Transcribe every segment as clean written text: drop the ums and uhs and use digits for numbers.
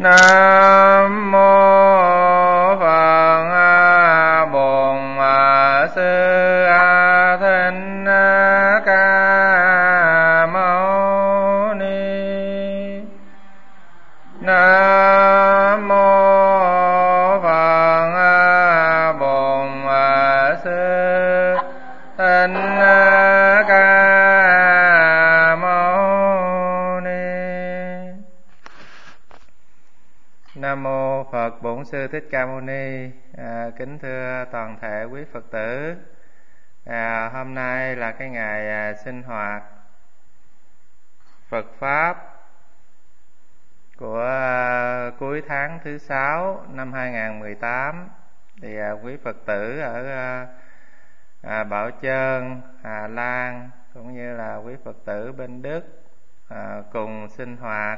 Nam mô Phật Bổn Sư Thích Ca Mâu Ni. Nam mô Phật Bổn Sư Thích Ca Mâu Ni. Nam mô Phật Bổn Sư Thích Ca Mâu Ni. Kính thưa toàn thể quý Phật tử, hôm nay là cái ngày sinh hoạt Phật Pháp của cuối tháng thứ 6 năm 2018. Thì quý Phật tử ở Bảo Chơn, Hà Lan cũng như là quý Phật tử bên Đức cùng sinh hoạt.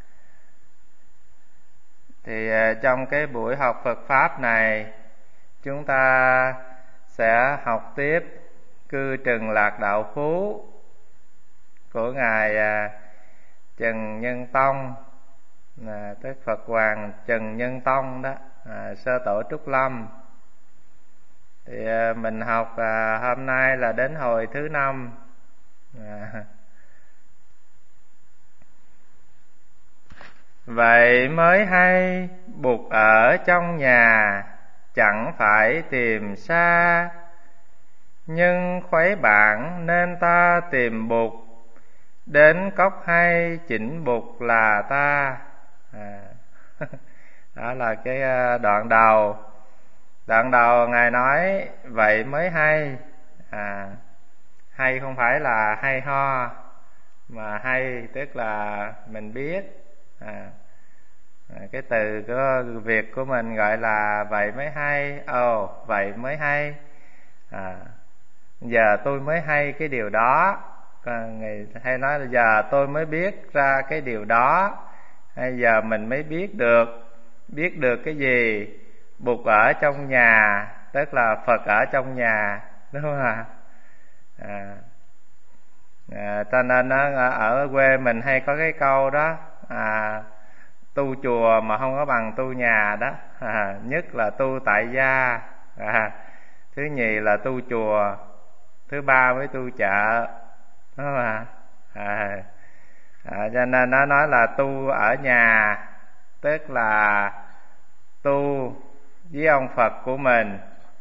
Thì trong cái buổi học Phật Pháp này, chúng ta sẽ học tiếp Cư Trừng Lạc Đạo Phú của Ngài Trần Nhân Tông, tức Phật Hoàng Trần Nhân Tông đó, Sơ Tổ Trúc Lâm. Thì mình học hôm nay là đến hồi thứ 5. Vậy mới hay bụt ở trong nhà, chẳng phải tìm xa. Nhưng khuấy bạn nên ta tìm bụt, đến cốc hay chỉnh bụt là ta. Đó là cái đoạn đầu. Đoạn đầu Ngài nói vậy mới hay. Hay không phải là hay ho, mà hay tức là mình biết. Cái từ của Việt của mình gọi là vậy mới hay. Vậy mới hay. Giờ tôi mới hay cái điều đó. Người hay nói là giờ tôi mới biết ra cái điều đó. Hay giờ mình mới biết được cái gì? Bụt ở trong nhà, tức là Phật ở trong nhà, đúng không ạ? Cho nên ở quê mình hay có cái câu đó, tu chùa mà không có bằng tu nhà đó. Nhất là tu tại gia, thứ nhì là tu chùa, thứ ba mới tu chợ, đúng không ạ? Cho nên nó nói là tu ở nhà, tức là tu với ông Phật của mình.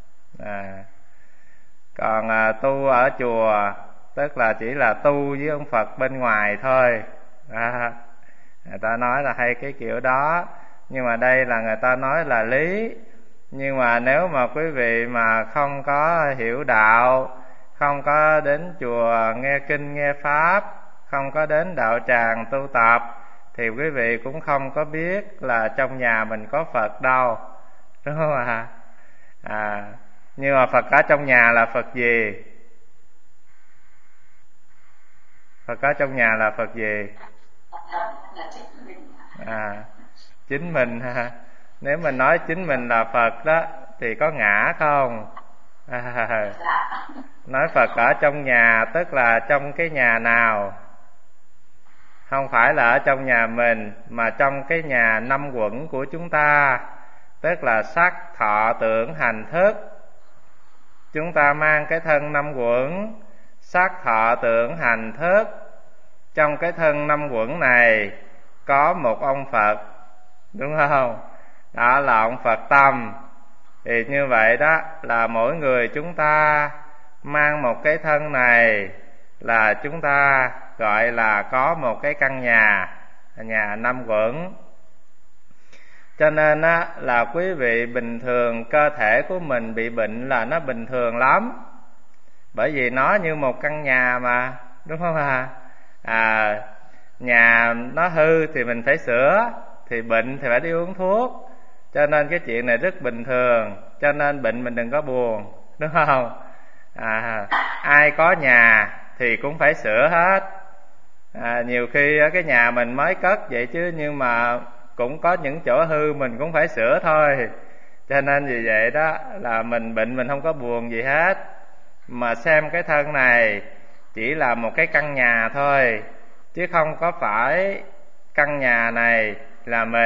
Còn tu ở chùa tức là chỉ là tu với ông Phật bên ngoài thôi. Người ta nói là hay cái kiểu đó, nhưng mà đây là người ta nói là lý. Nhưng mà nếu mà quý vị mà không có hiểu đạo, không có đến chùa nghe kinh nghe pháp, không có đến đạo tràng tu tập, thì quý vị cũng không có biết là trong nhà mình có Phật đâu, đúng không ạ? Nhưng mà Phật ở trong nhà là Phật gì? Phật ở trong nhà là Phật gì? Chính mình ha. Nếu mình nói chính mình là Phật đó thì có ngã không? Nói Phật ở trong nhà tức là trong cái nhà nào? Không phải là ở trong nhà mình, mà trong cái nhà 5 quẩn của chúng ta, tức là sắc, thọ, tưởng, hành, thức. Chúng ta mang cái thân 5 quẩn, sắc, thọ, tưởng, hành, thức. Trong cái thân 5 quẩn này có một ông Phật, đúng không? Đó là ông Phật tâm. Thì như vậy đó là mỗi người chúng ta mang một cái thân này, là chúng ta gọi là có một cái căn nhà, nhà 5 quẩn. Cho nên á, là quý vị bình thường cơ thể của mình bị bệnh là nó bình thường lắm. Bởi vì nó như một căn nhà mà, đúng không ạ? Nhà nó hư thì mình phải sửa, thì bệnh thì phải đi uống thuốc. Cho nên cái chuyện này rất bình thường. Cho nên bệnh mình đừng có buồn, đúng không? Ai có nhà thì cũng phải sửa hết. Nhiều khi cái nhà mình mới cất vậy chứ, nhưng mà cũng có những chỗ hư mình cũng phải sửa thôi. Cho nên vì vậy đó là mình bệnh mình không có buồn gì hết, mà xem cái thân này chỉ là một cái căn nhà thôi, chứ không có phải căn nhà này là mình.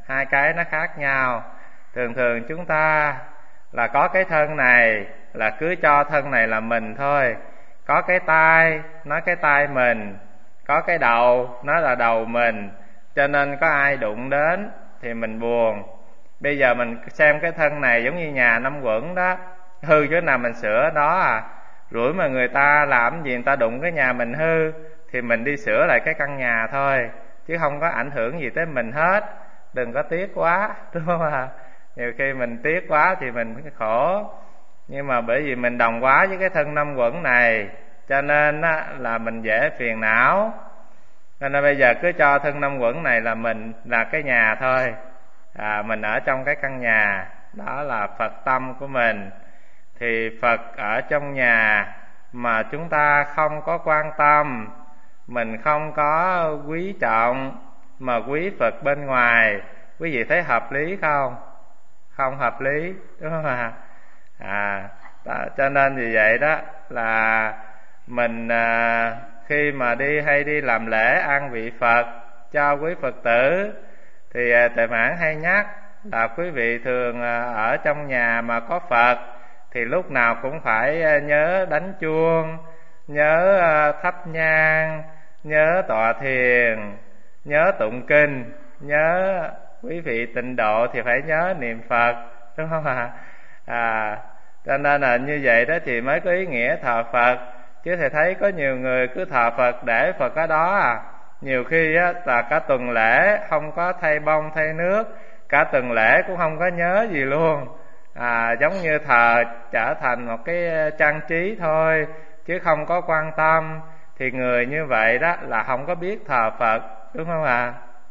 hai cái nó khác nhau. Thường thường chúng ta là có cái thân này là cứ cho thân này là mình thôi, có cái tai nói cái tai mình, có cái đầu nó là đầu mình, cho nên có ai đụng đến thì mình buồn. Bây giờ mình xem cái thân này giống như nhà năm quẩn đó, hư chỗ nào mình sửa đó à. Rủi mà người ta làm gì, người ta đụng cái nhà mình hư thì mình đi sửa lại cái căn nhà thôi, chứ không có ảnh hưởng gì tới mình hết. Đừng có tiếc quá, đúng không ạ? Nhiều khi mình tiếc quá thì mình khổ. Nhưng mà bởi vì mình đồng quá với cái thân năm quẩn này, cho nên á, là mình dễ phiền não. Cho nên bây giờ cứ cho thân năm quẩn này là mình, là cái nhà thôi. Mình ở trong cái căn nhà, đó là Phật tâm của mình. Thì Phật ở trong nhà mà chúng ta không có quan tâm, mình không có quý trọng, mà quý Phật bên ngoài, quý vị thấy hợp lý không? Không hợp lý, đúng không ạ? Cho nên vì vậy đó là mình khi mà hay đi làm lễ an vị Phật cho quý Phật tử thì Tuệ Mãn hay nhắc là quý vị thường ở trong nhà mà có Phật thì lúc nào cũng phải nhớ đánh chuông, nhớ thắp nhang, nhớ tọa thiền, nhớ tụng kinh, nhớ quý vị tịnh độ thì phải nhớ niệm Phật, đúng không ạ? Cho nên là như vậy đó thì mới có ý nghĩa thờ Phật. Chứ thầy thấy có nhiều người cứ thờ Phật để Phật ở đó nhiều khi á, là cả tuần lễ không có thay bông thay nước, cả tuần lễ cũng không có nhớ gì luôn. Giống như thờ trở thành một cái trang trí thôi, chứ không có quan tâm. Thì người như vậy đó là không có biết thờ Phật, đúng không ạ?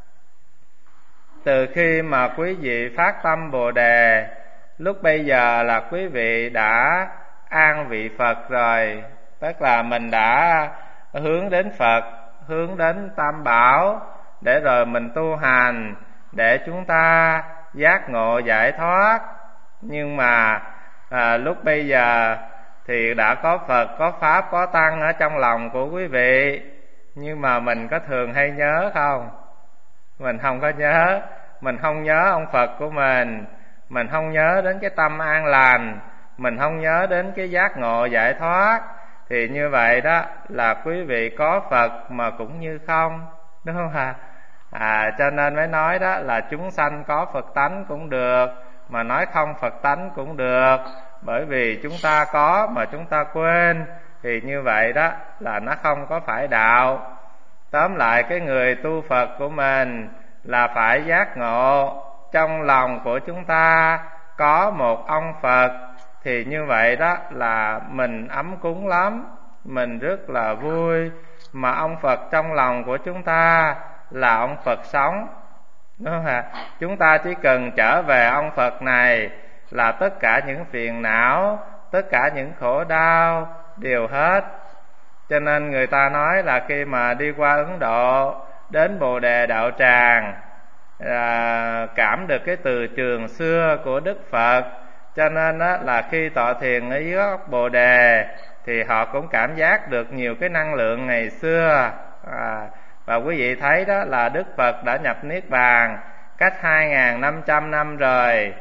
Từ khi mà quý vị phát tâm Bồ Đề, lúc bây giờ là quý vị đã an vị Phật rồi. Tức là mình đã hướng đến Phật, hướng đến Tam Bảo, để rồi mình tu hành, để chúng ta giác ngộ giải thoát. Nhưng mà lúc bây giờ thì đã có Phật, có Pháp, có Tăng ở trong lòng của quý vị. Nhưng mà mình có thường hay nhớ không? Mình không có nhớ. Mình không nhớ ông Phật của mình không nhớ đến cái tâm an lành, mình không nhớ đến cái giác ngộ giải thoát. Thì như vậy đó là quý vị có Phật mà cũng như không, đúng không cho nên mới nói đó là chúng sanh có Phật tánh cũng được, mà nói không Phật tánh cũng được. Bởi vì chúng ta có mà chúng ta quên, thì như vậy đó là nó không có phải đạo. Tóm lại cái người tu Phật của mình là phải giác ngộ trong lòng của chúng ta có một ông Phật, thì như vậy đó là mình ấm cúng lắm, mình rất là vui. Mà ông Phật trong lòng của chúng ta là ông Phật sống, đúng không ạ? Chúng ta chỉ cần trở về ông Phật này là tất cả những phiền não, tất cả những khổ đau đều hết. Cho nên người ta nói là khi mà đi qua Ấn Độ đến Bồ Đề Đạo Tràng, cảm được cái từ trường xưa của Đức Phật. Cho nên đó là khi tọa thiền ở dưới gốc Bồ Đề thì họ cũng cảm giác được nhiều cái năng lượng ngày xưa. Và quý vị thấy đó là Đức Phật đã nhập Niết Bàn cách 2.500 năm rồi,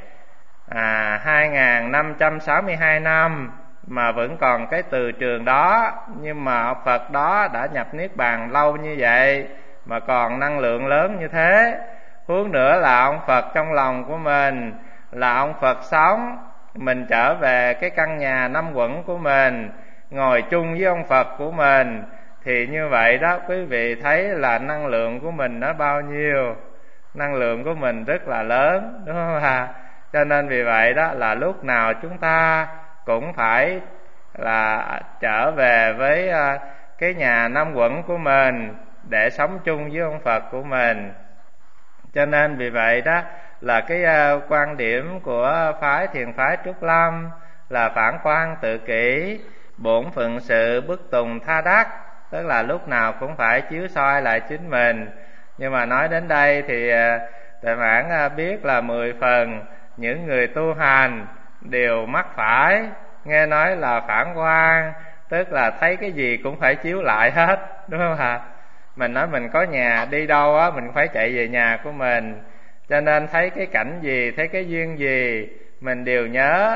2.562 năm mà vẫn còn cái từ trường đó. Nhưng mà Phật đó đã nhập Niết Bàn lâu như vậy mà còn năng lượng lớn như thế. Huống nữa là ông Phật trong lòng của mình là ông Phật sống. Mình trở về cái căn nhà năm quẩn của mình, ngồi chung với ông Phật của mình, thì như vậy đó quý vị thấy là năng lượng của mình nó bao nhiêu. Năng lượng của mình rất là lớn, đúng không ạ? Cho nên vì vậy đó là lúc nào chúng ta cũng phải là trở về với cái nhà năm quẩn của mình để sống chung với ông Phật của mình. Cho nên vì vậy đó là cái quan điểm của phái Thiền phái Trúc Lâm là phản quan tự kỷ, bổn phận sự bức tùng tha đắc. Tức là lúc nào cũng phải chiếu soi lại chính mình. Nhưng mà nói đến đây thì Tuệ Mãn biết là 10 phần những người tu hành đều mắc phải, nghe nói là phản quan, tức là thấy cái gì cũng phải chiếu lại hết, đúng không ạ? Mình nói mình có nhà đi đâu á, mình phải chạy về nhà của mình. Cho nên thấy cái cảnh gì, thấy cái duyên gì, mình đều nhớ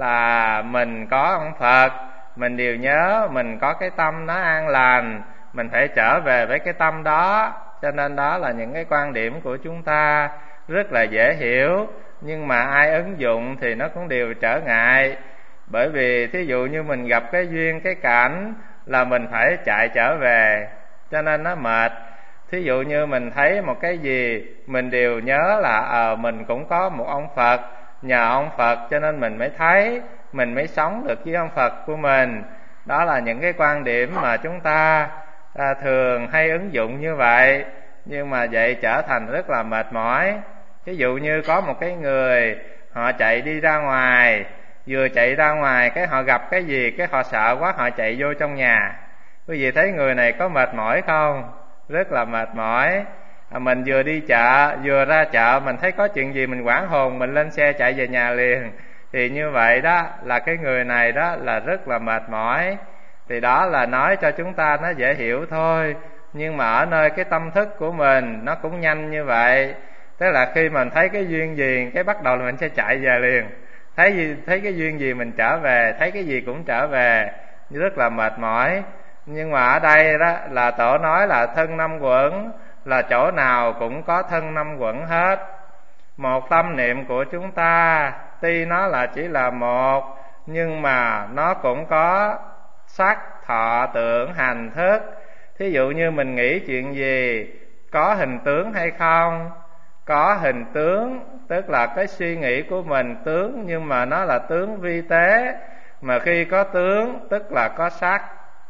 là mình có ông Phật, mình đều nhớ mình có cái tâm nó an lành, mình phải trở về với cái tâm đó. Cho nên đó là những cái quan điểm của chúng ta rất là dễ hiểu, nhưng mà ai ứng dụng thì nó cũng đều trở ngại. Bởi vì thí dụ như mình gặp cái duyên, cái cảnh là mình phải chạy trở về, cho nên nó mệt. Thí dụ như mình thấy một cái gì, mình đều nhớ là mình cũng có một ông Phật, nhờ ông Phật cho nên mình mới thấy, mình mới sống được với ông Phật của mình. Đó là những cái quan điểm mà chúng ta thường hay ứng dụng như vậy, nhưng mà vậy trở thành rất là mệt mỏi. Ví dụ như có một cái người, họ chạy đi ra ngoài, vừa chạy ra ngoài cái họ gặp cái gì, cái họ sợ quá họ chạy vô trong nhà. Quý vị thấy người này có mệt mỏi không? Rất là mệt mỏi. Mình vừa đi chợ, vừa ra chợ, mình thấy có chuyện gì mình hoảng hồn, mình lên xe chạy về nhà liền. Thì như vậy đó là cái người này đó là rất là mệt mỏi. Thì đó là nói cho chúng ta nó dễ hiểu thôi, nhưng mà ở nơi cái tâm thức của mình nó cũng nhanh như vậy. Tức là khi mình thấy cái duyên gì, cái bắt đầu là mình sẽ chạy về liền. Thấy cái duyên gì mình trở về, thấy cái gì cũng trở về, rất là mệt mỏi. Nhưng mà ở đây đó là Tổ nói là thân năm quẩn, là chỗ nào cũng có thân năm quẩn hết. Một tâm niệm của chúng ta tuy nó là chỉ là một, nhưng mà nó cũng có sắc, thọ, tưởng, hành, thức. Thí dụ như mình nghĩ chuyện gì, có hình tướng hay không? Có hình tướng, tức là cái suy nghĩ của mình tướng, nhưng mà nó là tướng vi tế. Mà khi có tướng, tức là có sắc.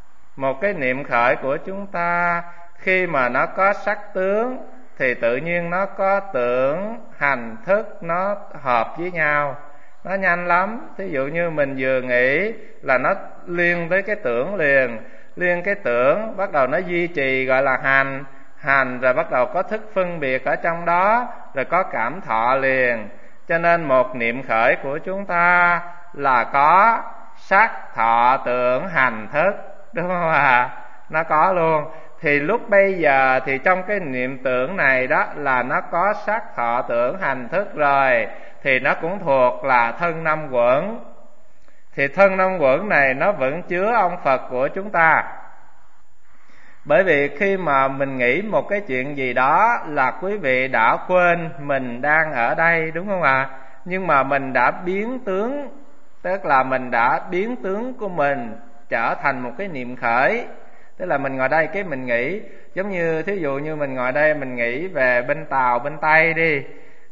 Một cái niệm khởi của chúng ta, khi mà nó có sắc tướng, thì tự nhiên nó có tưởng, hành, thức, nó hợp với nhau. Nó nhanh lắm. Thí dụ như mình vừa nghĩ là nó liên tới cái tưởng liền. Liên cái tưởng, bắt đầu nó duy trì gọi là hành. Hành rồi bắt đầu có thức phân biệt ở trong đó, rồi có cảm thọ liền. Cho nên một niệm khởi của chúng ta là có sắc, thọ, tưởng, hành, thức, đúng không ạ? Nó có luôn. Thì lúc bây giờ thì trong cái niệm tưởng này đó là nó có sắc, thọ, tưởng, hành, thức rồi, thì nó cũng thuộc là thân năm quẩn. Thì thân năm quẩn này nó vẫn chứa ông Phật của chúng ta. Bởi vì khi mà mình nghĩ một cái chuyện gì đó là quý vị đã quên mình đang ở đây, đúng không ạ? Nhưng mà mình đã biến tướng, tức là mình đã biến tướng của mình trở thành một cái niệm khởi. Tức là mình ngồi đây cái mình nghĩ, giống như thí dụ như mình ngồi đây mình nghĩ về bên Tàu, bên Tây đi.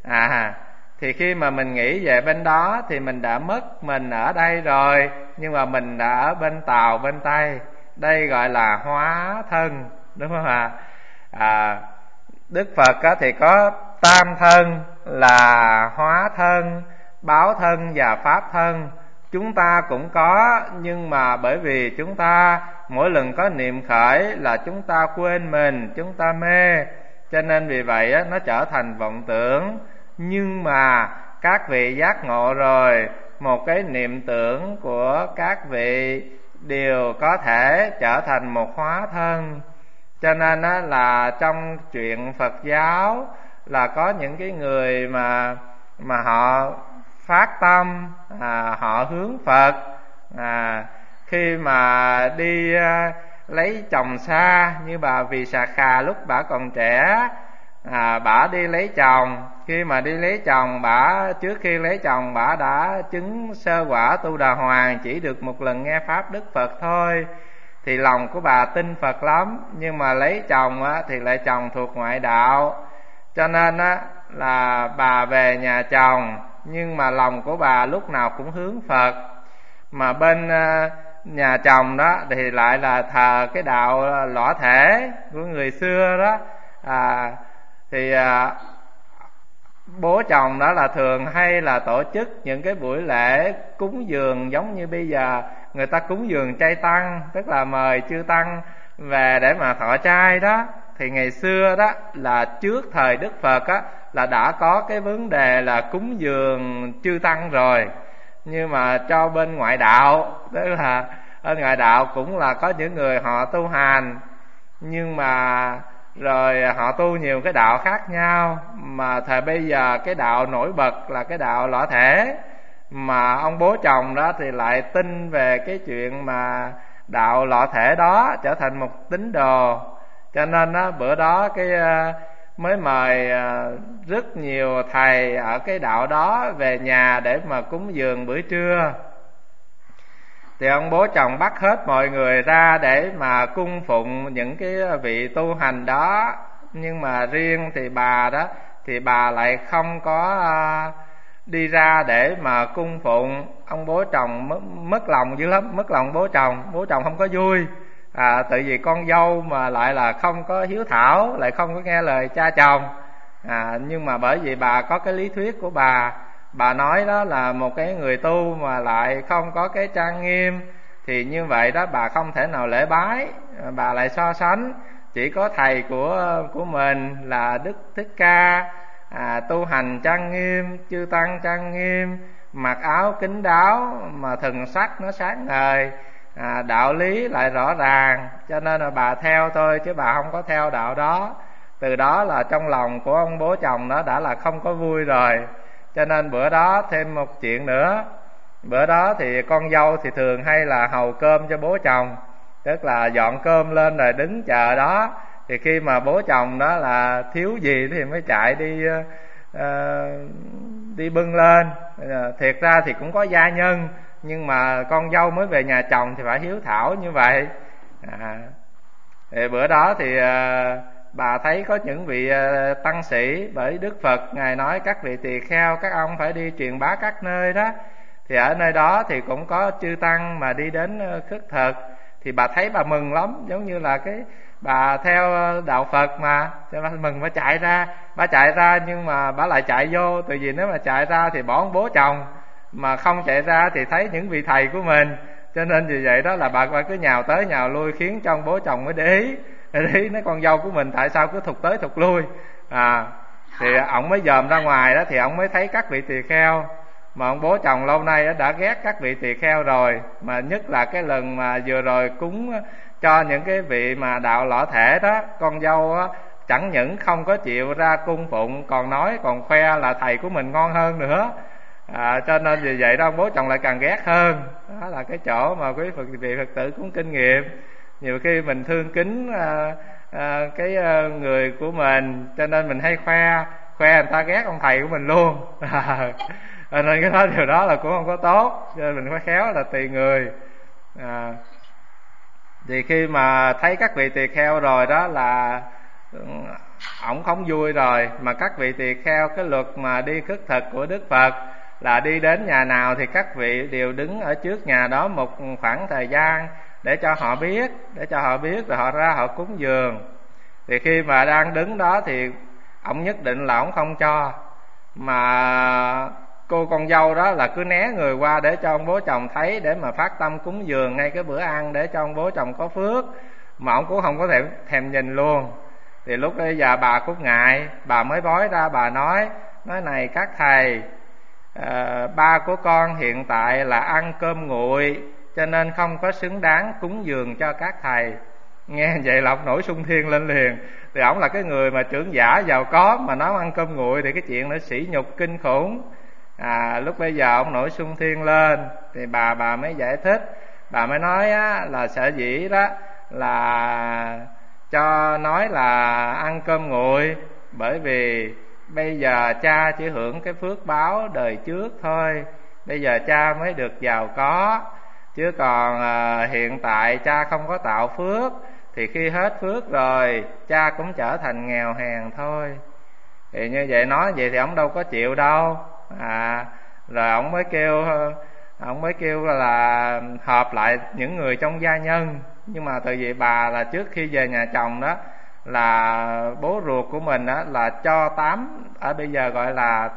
Thì khi mà mình nghĩ về bên đó thì mình đã mất mình ở đây rồi, nhưng mà mình đã ở bên Tàu, bên Tây. Đây gọi là hóa thân, đúng không ạ? Đức Phật thì có tam thân là hóa thân, báo thân và pháp thân. Chúng ta cũng có, nhưng mà bởi vì chúng ta mỗi lần có niệm khởi là chúng ta quên mình, chúng ta mê, cho nên vì vậy nó trở thành vọng tưởng. Nhưng mà các vị giác ngộ rồi, một cái niệm tưởng của các vị đều có thể trở thành một hóa thân. Cho nên là trong chuyện Phật giáo là có những cái người mà họ phát tâm, họ hướng Phật, khi mà đi lấy chồng xa, như bà Vì Xà Khà lúc bà còn trẻ, bà đi lấy chồng. Khi mà đi lấy chồng, trước khi lấy chồng bà đã chứng sơ quả Tu Đà Hoàng, chỉ được một lần nghe pháp Đức Phật thôi. Thì lòng của bà tin Phật lắm, nhưng mà lấy chồng thì lại chồng thuộc ngoại đạo. Cho nên là bà về nhà chồng, nhưng mà lòng của bà lúc nào cũng hướng Phật. Mà bên nhà chồng đó thì lại là thờ cái đạo lõa thể của người xưa đó. Thì bố chồng đó là thường hay là tổ chức những cái buổi lễ cúng dường, giống như bây giờ người ta cúng dường chay tăng, tức là mời chư tăng về để mà thọ trai đó. Thì ngày xưa đó là trước thời Đức Phật là đã có cái vấn đề là cúng dường chư tăng rồi. Nhưng mà cho bên ngoại đạo, tức là ở ngoại đạo cũng là có những người họ tu hành, nhưng mà rồi họ tu nhiều cái đạo khác nhau, mà thời bây giờ cái đạo nổi bật là cái đạo lõa thể, mà ông bố chồng đó thì lại tin về cái chuyện mà đạo lõa thể đó trở thành một tín đồ. Cho nên á, bữa đó cái mới mời rất nhiều thầy ở cái đạo đó về nhà để mà cúng dường bữa trưa. Thì ông bố chồng bắt hết mọi người ra để mà cung phụng những cái vị tu hành đó. Nhưng mà riêng thì bà đó, thì bà lại không có đi ra để mà cung phụng. Ông bố chồng mất lòng dữ lắm, mất lòng bố chồng không có vui. Tại vì con dâu mà lại là không có hiếu thảo, lại không có nghe lời cha chồng. Nhưng mà bởi vì bà có cái lý thuyết của bà nói đó là một cái người tu mà lại không có cái trang nghiêm, thì như vậy đó bà không thể nào lễ bái. Bà lại so sánh chỉ có thầy của mình là Đức Thích Ca tu hành trang nghiêm, chư tăng trang nghiêm, mặc áo kín đáo mà thần sắc nó sáng ngời, đạo lý lại rõ ràng, cho nên là bà theo thôi chứ bà không có theo đạo đó. Từ đó là trong lòng của ông bố chồng đó đã là không có vui rồi. Cho nên bữa đó thêm một chuyện nữa. Bữa đó thì con dâu thì thường hay là hầu cơm cho bố chồng, tức là dọn cơm lên rồi đứng chờ đó. Thì khi mà bố chồng đó là thiếu gì thì mới chạy đi bưng lên. Thiệt ra thì cũng có gia nhân, nhưng mà con dâu mới về nhà chồng thì phải hiếu thảo như vậy. Thì bữa đó thì bà thấy có những vị tăng sĩ, bởi Đức Phật Ngài nói các vị tỳ kheo các ông phải đi truyền bá các nơi đó. Thì ở nơi đó thì cũng có chư tăng mà đi đến khất thực. Thì bà thấy bà mừng lắm, giống như là cái bà theo đạo Phật mà, cho bà mừng, bà chạy ra nhưng mà bà lại chạy vô. Tại vì nếu mà chạy ra thì bỏ ông bố chồng, mà không chạy ra thì thấy những vị thầy của mình. Cho nên vì vậy đó là bà cứ nhào tới nhào lui, khiến cho ông bố chồng mới để ý nói con dâu của mình tại sao cứ thụt tới thụt lui. Thì ổng mới dòm ra ngoài đó, thì ổng mới thấy các vị tỳ kheo. Mà ông bố chồng lâu nay đã ghét các vị tỳ kheo rồi, mà nhất là cái lần mà vừa rồi cúng cho những cái vị mà đạo lõa thể đó, con dâu á chẳng những không có chịu ra cung phụng, còn khoe là thầy của mình ngon hơn nữa. Cho nên vì vậy đó ông bố chồng lại càng ghét hơn. Đó là cái chỗ mà quý vị Phật tử cũng kinh nghiệm. Nhiều khi mình thương kính cái người của mình, cho nên mình hay khoe người ta ghét ông thầy của mình luôn. Nên cái điều đó là cũng không có tốt, cho nên mình phải khéo là tùy người. Thì khi mà thấy các vị tỳ kheo rồi đó là ổng không vui rồi. Mà các vị tỳ kheo, cái luật mà đi khất thực của Đức Phật là đi đến nhà nào thì các vị đều đứng ở trước nhà đó một khoảng thời gian để cho họ biết rồi họ ra họ cúng dường. Thì khi mà đang đứng đó thì ổng nhất định là ổng không cho, mà cô con dâu đó là cứ né người qua để cho ông bố chồng thấy, để mà phát tâm cúng dường ngay cái bữa ăn để cho ông bố chồng có phước. Mà ông cũng không có thèm nhìn luôn. Thì lúc bây giờ bà cũng ngại, bà mới bói ra, bà nói này các thầy, ba của con hiện tại là ăn cơm nguội, cho nên không có xứng đáng cúng dường cho các thầy. Nghe vậy là ông nổi sung thiên lên liền. Thì ổng là cái người mà trưởng giả giàu có mà nói ăn cơm nguội thì cái chuyện nó sỉ nhục kinh khủng. Lúc bây giờ ông nổi sung thiên lên thì bà mới giải thích. Bà mới nói là sở dĩ đó là cho nói là ăn cơm nguội, bởi vì bây giờ cha chỉ hưởng cái phước báo đời trước thôi. Bây giờ cha mới được giàu có, chứ còn hiện tại cha không có tạo phước, thì khi hết phước rồi cha cũng trở thành nghèo hèn thôi. Thì như vậy nói vậy thì ông đâu có chịu đâu. Rồi ông mới kêu là họp lại những người trong gia nhân. Nhưng mà tại vì bà là trước khi về nhà chồng đó là bố ruột của mình đó là cho 8, ở bây giờ gọi là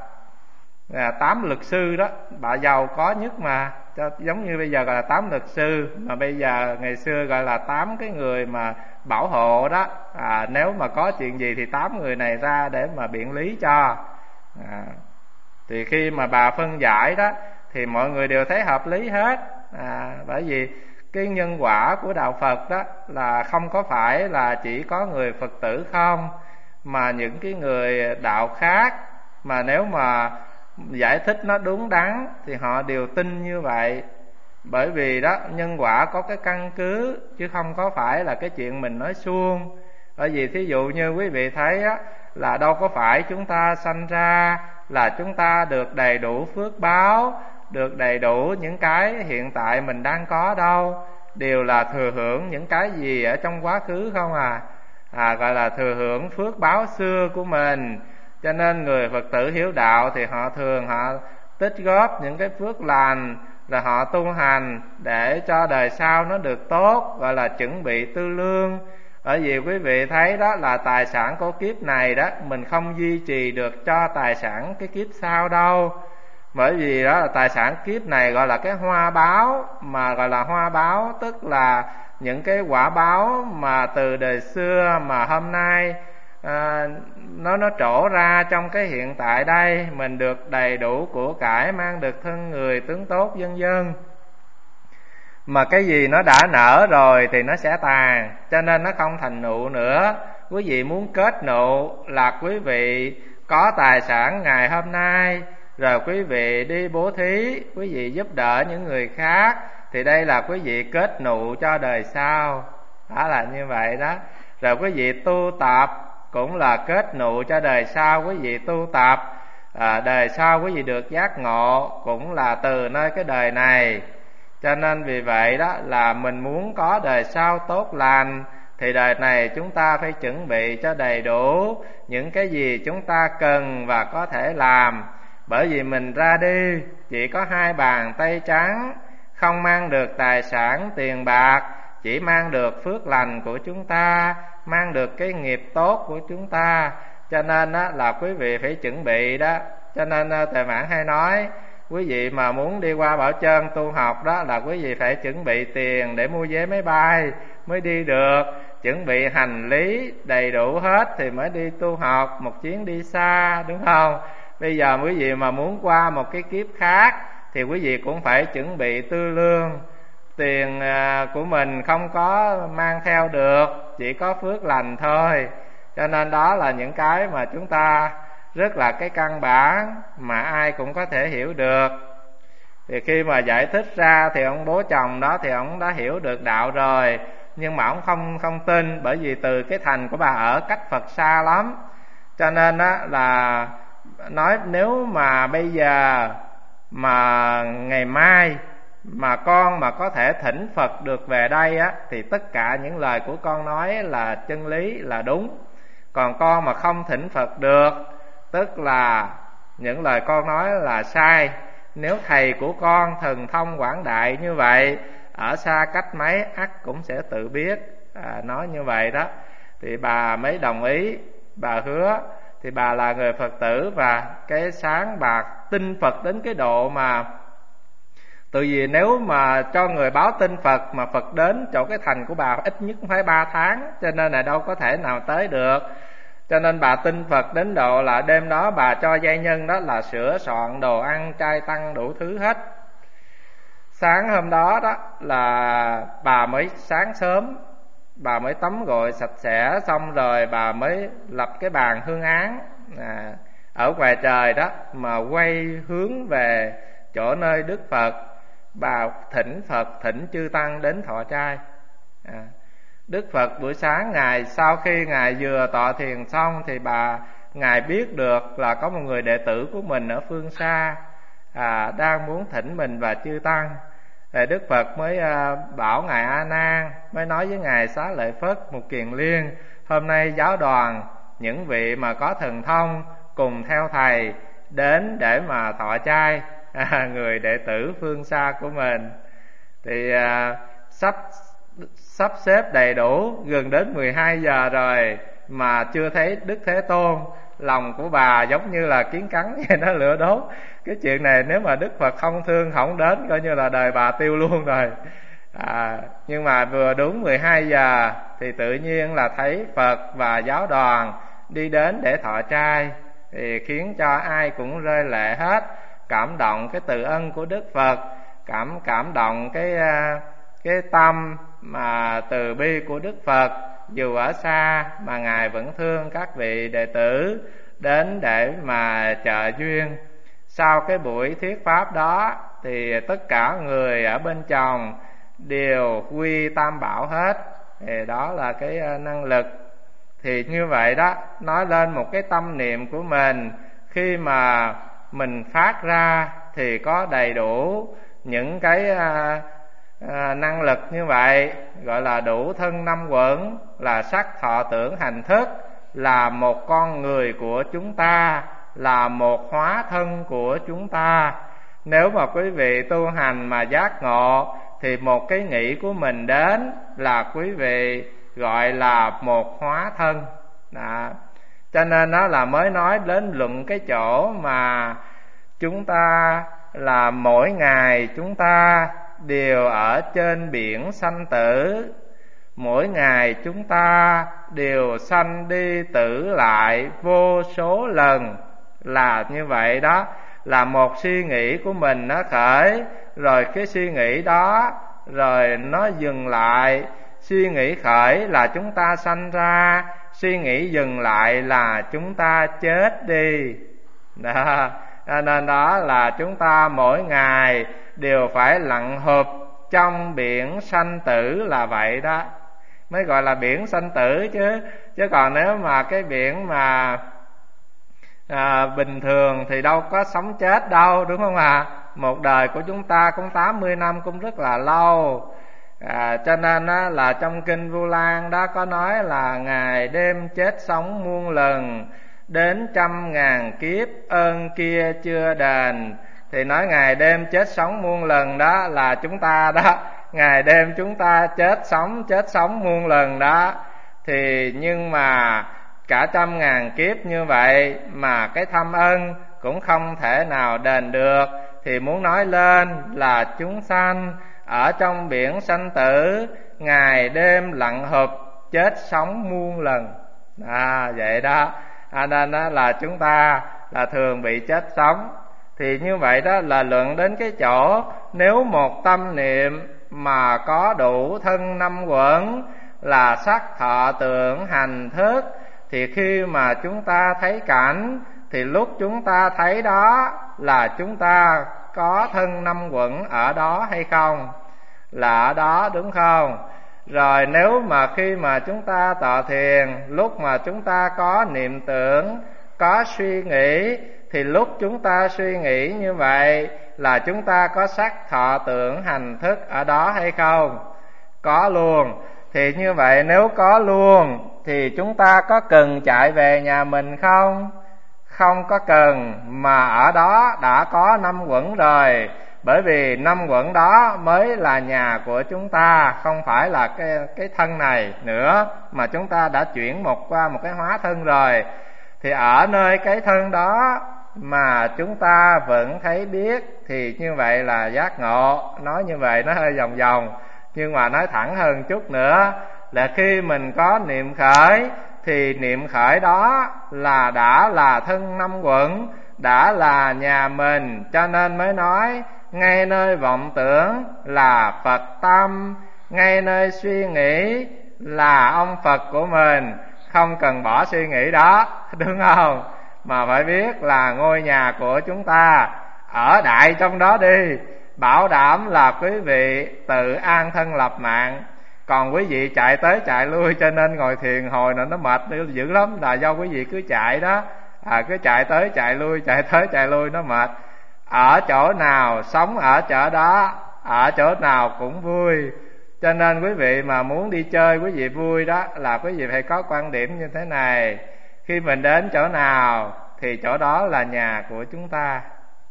8 luật sư đó. Bà giàu có nhất mà, giống như bây giờ gọi là 8 luật sư, mà bây giờ ngày xưa gọi là 8 cái người mà bảo hộ đó. Nếu mà có chuyện gì thì 8 người này ra để mà biện lý cho. Thì khi mà bà phân giải đó thì mọi người đều thấy hợp lý hết. Bởi vì cái nhân quả của đạo Phật đó là không có phải là chỉ có người Phật tử không, mà những cái người đạo khác mà nếu mà giải thích nó đúng đắn thì họ đều tin như vậy. Bởi vì đó, nhân quả có cái căn cứ chứ không có phải là cái chuyện mình nói suông. Bởi vì thí dụ như quý vị thấy á, là đâu có phải chúng ta sanh ra là chúng ta được đầy đủ phước báo, được đầy đủ những cái hiện tại mình đang có đâu. Đều là thừa hưởng những cái gì ở trong quá khứ không à. Gọi là thừa hưởng phước báo xưa của mình. Cho nên người Phật tử hiếu đạo thì họ thường họ tích góp những cái phước lành, là họ tu hành để cho đời sau nó được tốt, gọi là chuẩn bị tư lương. Bởi vì quý vị thấy đó là tài sản của kiếp này đó, mình không duy trì được cho tài sản cái kiếp sau đâu. Bởi vì đó là tài sản kiếp này gọi là cái hoa báo, mà gọi là hoa báo tức là những cái quả báo mà từ đời xưa mà hôm nay nó trổ ra trong cái hiện tại đây. Mình được đầy đủ của cải, mang được thân người tướng tốt vân vân. Mà cái gì nó đã nở rồi thì nó sẽ tàn, cho nên nó không thành nụ nữa. Quý vị muốn kết nụ là quý vị có tài sản ngày hôm nay, rồi quý vị đi bố thí, quý vị giúp đỡ những người khác, thì đây là quý vị kết nụ cho đời sau. Đó là như vậy đó. Rồi quý vị tu tập cũng là kết nụ cho đời sau. Quý vị tu tập đời sau quý vị được giác ngộ cũng là từ nơi cái đời này. Cho nên vì vậy đó là mình muốn có đời sau tốt lành thì đời này chúng ta phải chuẩn bị cho đầy đủ những cái gì chúng ta cần và có thể làm. Bởi vì mình ra đi chỉ có hai bàn tay trắng, không mang được tài sản tiền bạc, chỉ mang được phước lành của chúng ta, mang được cái nghiệp tốt của chúng ta. Cho nên đó là quý vị phải chuẩn bị đó. Cho nên Thầy Mãn hay nói, quý vị mà muốn đi qua Bảo Trân tu học đó là quý vị phải chuẩn bị tiền để mua vé máy bay mới đi được, chuẩn bị hành lý đầy đủ hết thì mới đi tu học một chuyến đi xa, đúng không? Bây giờ quý vị mà muốn qua một cái kiếp khác thì quý vị cũng phải chuẩn bị tư lương. Tiền của mình không có mang theo được, chỉ có phước lành thôi. Cho nên đó là những cái mà chúng ta rất là cái căn bản mà ai cũng có thể hiểu được. Thì khi mà giải thích ra thì ông bố chồng đó thì ông đã hiểu được đạo rồi, nhưng mà ông không tin, bởi vì từ cái thành của bà ở cách Phật xa lắm. Cho nên đó là nói nếu mà bây giờ mà ngày mai mà con mà có thể thỉnh Phật được về đây á, thì tất cả những lời của con nói là chân lý, là đúng. Còn con mà không thỉnh Phật được, tức là những lời con nói là sai. Nếu thầy của con thần thông quảng đại như vậy, ở xa cách mấy ắt cũng sẽ tự biết. Nói như vậy đó thì bà mới đồng ý, bà hứa. Thì bà là người Phật tử, và cái sáng bà tin Phật đến cái độ mà từ vì nếu mà cho người báo tin Phật mà Phật đến chỗ cái thành của bà ít nhất cũng phải 3 tháng, cho nên là đâu có thể nào tới được. Cho nên bà tin Phật đến độ là đêm đó bà cho gia nhân đó là sửa soạn đồ ăn trai tăng đủ thứ hết. Sáng hôm đó đó là bà mới sáng sớm, bà mới tắm gội sạch sẽ, xong rồi bà mới lập cái bàn hương án ở ngoài trời đó, mà quay hướng về chỗ nơi Đức Phật. Bà thỉnh Phật, thỉnh chư tăng đến thọ trai. Đức Phật buổi sáng Ngài, sau khi Ngài vừa tọa thiền xong thì Ngài biết được là có một người đệ tử của mình ở phương xa đang muốn thỉnh mình và chư tăng. Thì Đức Phật mới bảo Ngài A Nan, mới nói với Ngài Xá Lợi Phất Mục Kiền Liên: hôm nay giáo đoàn những vị mà có thần thông cùng theo thầy đến để mà thọ trai người đệ tử phương xa của mình. Thì sắp xếp đầy đủ, gần đến 12 giờ rồi mà chưa thấy Đức Thế Tôn. Lòng của bà giống như là kiến cắn vậy, nó lửa đốt. Cái chuyện này nếu mà Đức Phật không thương, không đến, coi như là đời bà tiêu luôn rồi. Nhưng mà vừa đúng 12 giờ thì tự nhiên là thấy Phật và giáo đoàn đi đến để thọ trai, thì khiến cho ai cũng rơi lệ hết, cảm động cái từ ân của Đức Phật, cảm động cái tâm mà từ bi của Đức Phật, dù ở xa mà Ngài vẫn thương các vị đệ tử đến để mà trợ duyên. Sau cái buổi thuyết pháp đó thì tất cả người ở bên trong đều quy tam bảo hết. Thì đó là cái năng lực. Thì như vậy đó, nói lên một cái tâm niệm của mình, khi mà mình phát ra thì có đầy đủ những cái năng lực như vậy, gọi là đủ thân năm uẩn, là sắc thọ tưởng hành thức, là một con người của chúng ta, là một hóa thân của chúng ta. Nếu mà quý vị tu hành mà giác ngộ thì một cái nghĩ của mình đến là quý vị gọi là một hóa thân đó. Cho nên đó là mới nói đến luận cái chỗ mà chúng ta là mỗi ngày chúng ta đều ở trên biển sanh tử, mỗi ngày chúng ta đều sanh đi tử lại vô số lần. Là như vậy đó, là một suy nghĩ của mình nó khởi, rồi cái suy nghĩ đó rồi nó dừng lại. Suy nghĩ khởi là chúng ta sanh ra, suy nghĩ dừng lại là chúng ta chết đi đó. Nên đó là chúng ta mỗi ngày đều phải lặn hụp trong biển sanh tử là vậy đó, mới gọi là biển sanh tử chứ. Chứ còn nếu mà cái biển mà bình thường thì đâu có sống chết đâu, đúng không ạ? Một đời của chúng ta cũng 80 năm cũng rất là lâu. Cho nên là trong kinh Vu Lan đó có nói là ngày đêm chết sống muôn lần, đến 100.000 kiếp ơn kia chưa đền. Thì nói ngày đêm chết sống muôn lần đó là chúng ta đó, ngày đêm chúng ta chết sống muôn lần đó. Thì nhưng mà cả 100.000 kiếp như vậy mà cái thâm ân cũng không thể nào đền được. Thì muốn nói lên là chúng sanh ở trong biển sanh tử, ngày đêm lặn hụp chết sống muôn lần. Vậy đó. Nên đó là chúng ta là thường bị chết sống. Thì như vậy đó là luận đến cái chỗ, nếu một tâm niệm mà có đủ thân năm uẩn, là sắc thọ tưởng hành thức, thì khi mà chúng ta thấy cảnh, thì lúc chúng ta thấy đó là chúng ta có thân năm uẩn ở đó hay không? Là ở đó, đúng không? Rồi nếu mà khi mà chúng ta tọa thiền, lúc mà chúng ta có niệm tưởng, có suy nghĩ, thì lúc chúng ta suy nghĩ như vậy là chúng ta có sắc thọ tưởng hành thức ở đó hay không? Có luôn. Thì như vậy nếu có luôn thì chúng ta có cần chạy về nhà mình không? Không có cần, mà ở đó đã có năm uẩn rồi. Bởi vì năm uẩn đó mới là nhà của chúng ta, không phải là cái thân này nữa, mà chúng ta đã chuyển qua một cái hóa thân rồi. Thì ở nơi cái thân đó mà chúng ta vẫn thấy biết, thì như vậy là giác ngộ. Nói như vậy nó hơi vòng vòng, nhưng mà nói thẳng hơn chút nữa là khi mình có niệm khởi, thì niệm khởi đó là đã là thân năm uẩn, đã là nhà mình. Cho nên mới nói ngay nơi vọng tưởng là Phật tâm, ngay nơi suy nghĩ là ông Phật của mình. Không cần bỏ suy nghĩ đó, đúng không? Mà phải biết là ngôi nhà của chúng ta, ở đại trong đó đi, bảo đảm là quý vị tự an thân lập mạng. Còn quý vị chạy tới chạy lui, cho nên ngồi thiền hồi nó mệt dữ lắm, là do quý vị cứ chạy đó. Cứ chạy tới chạy lui, chạy tới chạy lui nó mệt. Ở chỗ nào sống ở chỗ đó, ở chỗ nào cũng vui. Cho nên quý vị mà muốn đi chơi quý vị vui đó, là quý vị phải có quan điểm như thế này: khi mình đến chỗ nào thì chỗ đó là nhà của chúng ta.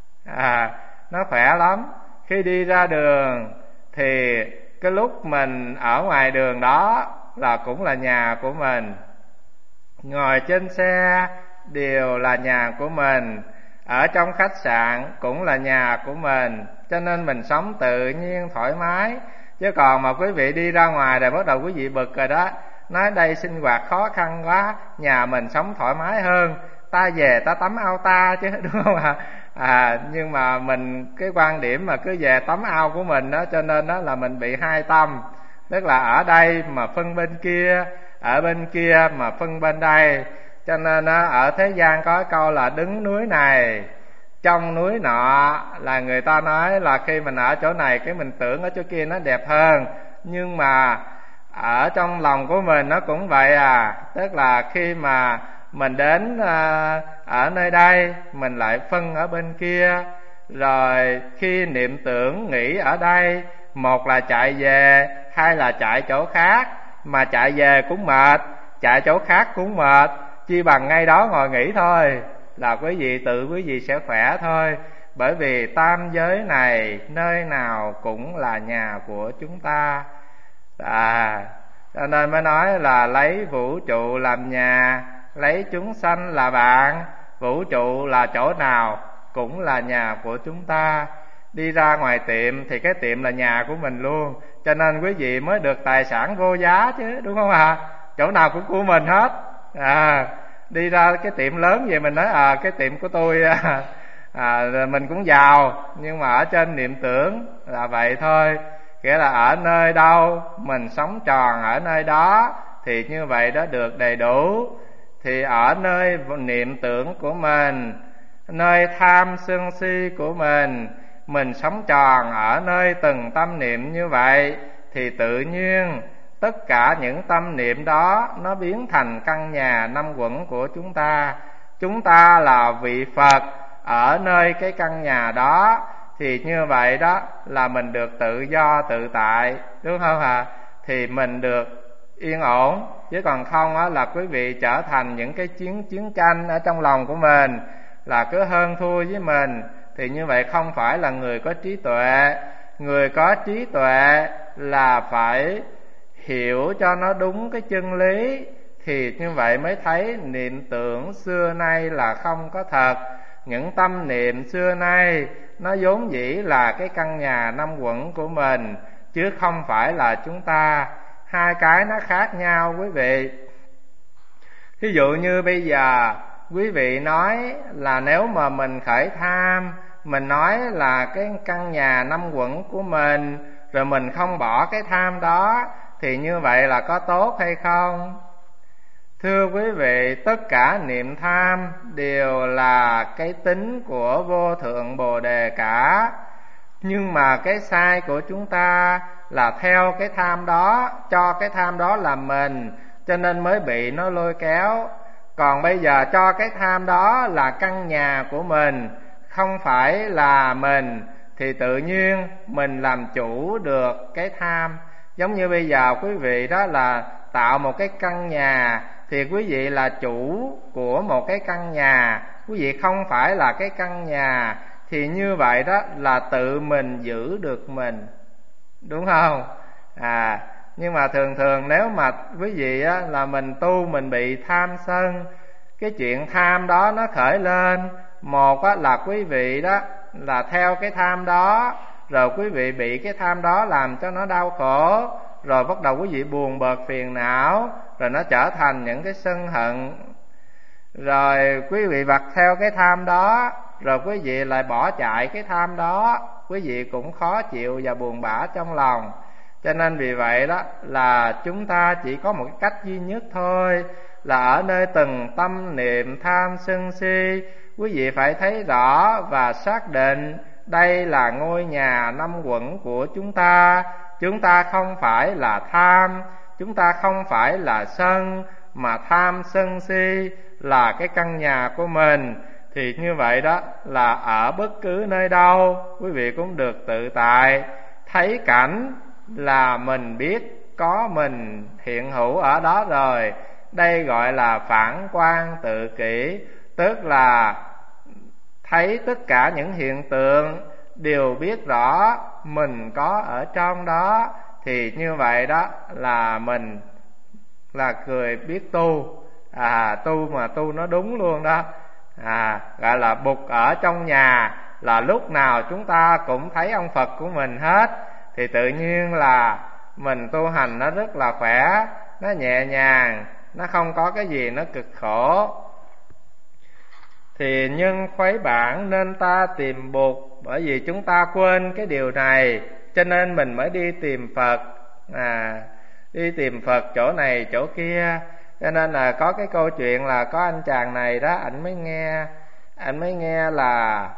Nó khỏe lắm. Khi đi ra đường thì cái lúc mình ở ngoài đường đó là cũng là nhà của mình. Ngồi trên xe đều là nhà của mình. Ở trong khách sạn cũng là nhà của mình. Cho nên mình sống tự nhiên thoải mái. Chứ còn mà quý vị đi ra ngoài rồi bắt đầu quý vị bực rồi đó, nói đây sinh hoạt khó khăn quá, nhà mình sống thoải mái hơn, ta về ta tắm ao ta chứ, đúng không ạ? Nhưng mà mình cái quan điểm mà cứ về tắm ao của mình đó, cho nên đó là mình bị hai tâm, tức là ở đây mà phân bên kia, ở bên kia mà phân bên đây. Cho nên đó, ở thế gian có câu là đứng núi này trong núi nọ, là người ta nói là khi mình ở chỗ này cái mình tưởng ở chỗ kia nó đẹp hơn, nhưng mà ở trong lòng của mình nó cũng vậy tức là khi mà mình đến ở nơi đây mình lại phân ở bên kia, rồi khi niệm tưởng nghĩ ở đây, một là chạy về, hai là chạy chỗ khác, mà chạy về cũng mệt, chạy chỗ khác cũng mệt, chi bằng ngay đó ngồi nghỉ thôi, là quý vị tự quý vị sẽ khỏe thôi. Bởi vì tam giới này nơi nào cũng là nhà của chúng ta, cho nên mới nói là lấy vũ trụ làm nhà, lấy chúng sanh là bạn. Vũ trụ là chỗ nào cũng là nhà của chúng ta. Đi ra ngoài tiệm thì cái tiệm là nhà của mình luôn, cho nên quý vị mới được tài sản vô giá chứ, đúng không ạ? Chỗ nào cũng của mình hết. Đi ra cái tiệm lớn vậy mình nói cái tiệm của tôi, mình cũng giàu, nhưng mà ở trên niệm tưởng là vậy thôi. Nghĩa là ở nơi đâu mình sống tròn ở nơi đó, thì như vậy đó được đầy đủ. Thì ở nơi niệm tưởng của mình, nơi tham sân si của mình sống tròn ở nơi từng tâm niệm như vậy, thì tự nhiên tất cả những tâm niệm đó nó biến thành căn nhà năm quẩn của chúng ta. Chúng ta là vị Phật ở nơi cái căn nhà đó, thì như vậy đó là mình được tự do tự tại, đúng không ạ? Thì mình được yên ổn, chứ còn không á là quý vị trở thành những cái chiến tranh ở trong lòng của mình, là cứ hơn thua với mình, thì như vậy không phải là người có trí tuệ. Người có trí tuệ là phải hiểu cho nó đúng cái chân lý, thì như vậy mới thấy niệm tưởng xưa nay là không có thật. Những tâm niệm xưa nay nó vốn dĩ là cái căn nhà năm quẩn của mình, chứ không phải là chúng ta. Hai cái nó khác nhau quý vị. Ví dụ như bây giờ quý vị nói là nếu mà mình khởi tham, mình nói là cái căn nhà năm quẩn của mình, rồi mình không bỏ cái tham đó, thì như vậy là có tốt hay không? Thưa quý vị, tất cả niệm tham đều là cái tính của vô thượng Bồ Đề cả. Nhưng mà cái sai của chúng ta là theo cái tham đó, cho cái tham đó làm mình, cho nên mới bị nó lôi kéo. Còn bây giờ cho cái tham đó là căn nhà của mình, không phải là mình, thì tự nhiên mình làm chủ được cái tham. Giống như bây giờ quý vị đó là tạo một cái căn nhà, thì quý vị là chủ của một cái căn nhà, quý vị không phải là cái căn nhà, thì như vậy đó là tự mình giữ được mình, đúng không? Nhưng mà thường thường nếu mà quý vị á, là mình tu mình bị tham sân, cái chuyện tham đó nó khởi lên, một á, là quý vị đó là theo cái tham đó, rồi quý vị bị cái tham đó làm cho nó đau khổ, rồi bắt đầu quý vị buồn bực phiền não, rồi nó trở thành những cái sân hận, rồi quý vị vặt theo cái tham đó, rồi quý vị lại bỏ chạy cái tham đó, quý vị cũng khó chịu và buồn bã trong lòng. Cho nên vì vậy đó là chúng ta chỉ có một cái cách duy nhất thôi, là ở nơi từng tâm niệm tham sân si, quý vị phải thấy rõ và xác định đây là ngôi nhà năm quẩn của chúng ta. Chúng ta không phải là tham, chúng ta không phải là sân, mà tham sân si là cái căn nhà của mình. Thì như vậy đó là ở bất cứ nơi đâu quý vị cũng được tự tại. Thấy cảnh là mình biết có mình hiện hữu ở đó rồi. Đây gọi là phản quan tự kỷ, tức là thấy tất cả những hiện tượng đều biết rõ mình có ở trong đó. Thì như vậy đó là mình là người biết tu, tu mà tu nó đúng luôn đó. Gọi là bụt ở trong nhà, là lúc nào chúng ta cũng thấy ông Phật của mình hết, thì tự nhiên là mình tu hành nó rất là khỏe, nó nhẹ nhàng, nó không có cái gì nó cực khổ. thì nhân khuấy bản nên ta tìm Bụt. Bởi vì chúng ta quên cái điều này cho nên mình mới đi tìm Phật, đi tìm Phật chỗ này chỗ kia. Cho nên là có cái câu chuyện là có anh chàng này đó, anh mới nghe là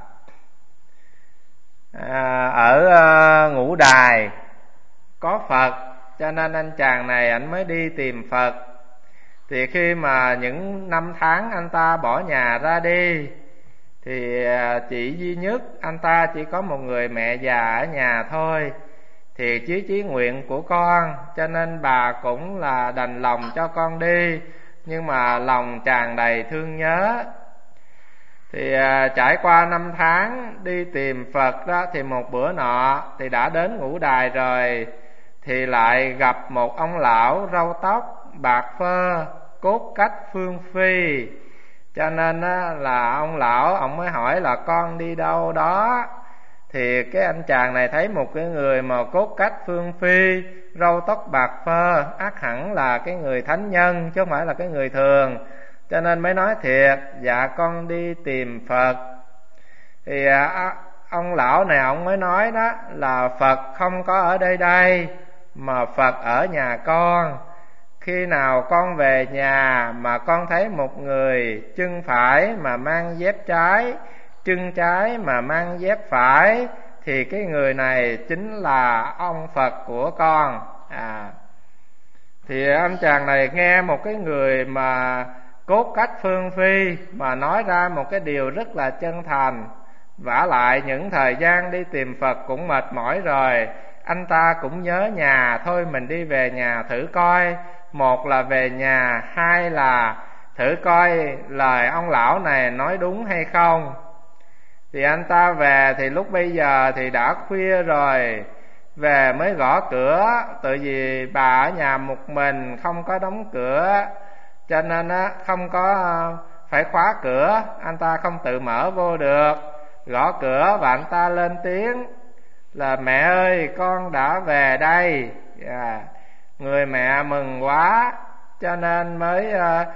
ở Ngũ Đài có Phật, cho nên anh chàng này anh mới đi tìm Phật. Thì khi mà những năm tháng anh ta bỏ nhà ra đi thì chỉ duy nhất anh ta chỉ có một người mẹ già ở nhà thôi. Thì chí nguyện của con, cho nên bà cũng là đành lòng cho con đi, nhưng mà lòng tràn đầy thương nhớ. Thì trải qua năm tháng đi tìm Phật đó, thì một bữa nọ thì đã đến Ngũ Đài rồi, thì lại gặp một ông lão râu tóc bạc phơ, cốt cách phương phi. Cho nên là ông lão ông mới hỏi là con đi đâu đó. Thì cái anh chàng này thấy một cái người mà cốt cách phương phi, râu tóc bạc phơ, ắt hẳn là cái người thánh nhân chứ không phải là cái người thường. Cho nên mới nói thiệt, dạ con đi tìm Phật. Thì ông lão này ông mới nói đó là Phật không có ở đây mà Phật ở nhà con. Khi nào con về nhà mà con thấy một người chân phải mà mang dép trái, chân trái mà mang dép phải, thì cái người này chính là ông Phật của con. Thì anh chàng này nghe một cái người mà cốt cách phương phi mà nói ra một cái điều rất là chân thành. Vả lại những thời gian đi tìm Phật cũng mệt mỏi rồi, anh ta cũng nhớ nhà, thôi mình đi về nhà thử coi. Một là về nhà, hai là thử coi lời ông lão này nói đúng hay không. Thì anh ta về, thì lúc bây giờ thì đã khuya rồi, về mới gõ cửa. Tự vì bà ở nhà một mình không có đóng cửa, cho nên không có phải khóa cửa, anh ta không tự mở vô được. Gõ cửa và anh ta lên tiếng là mẹ ơi con đã về đây. Người mẹ mừng quá cho nên mới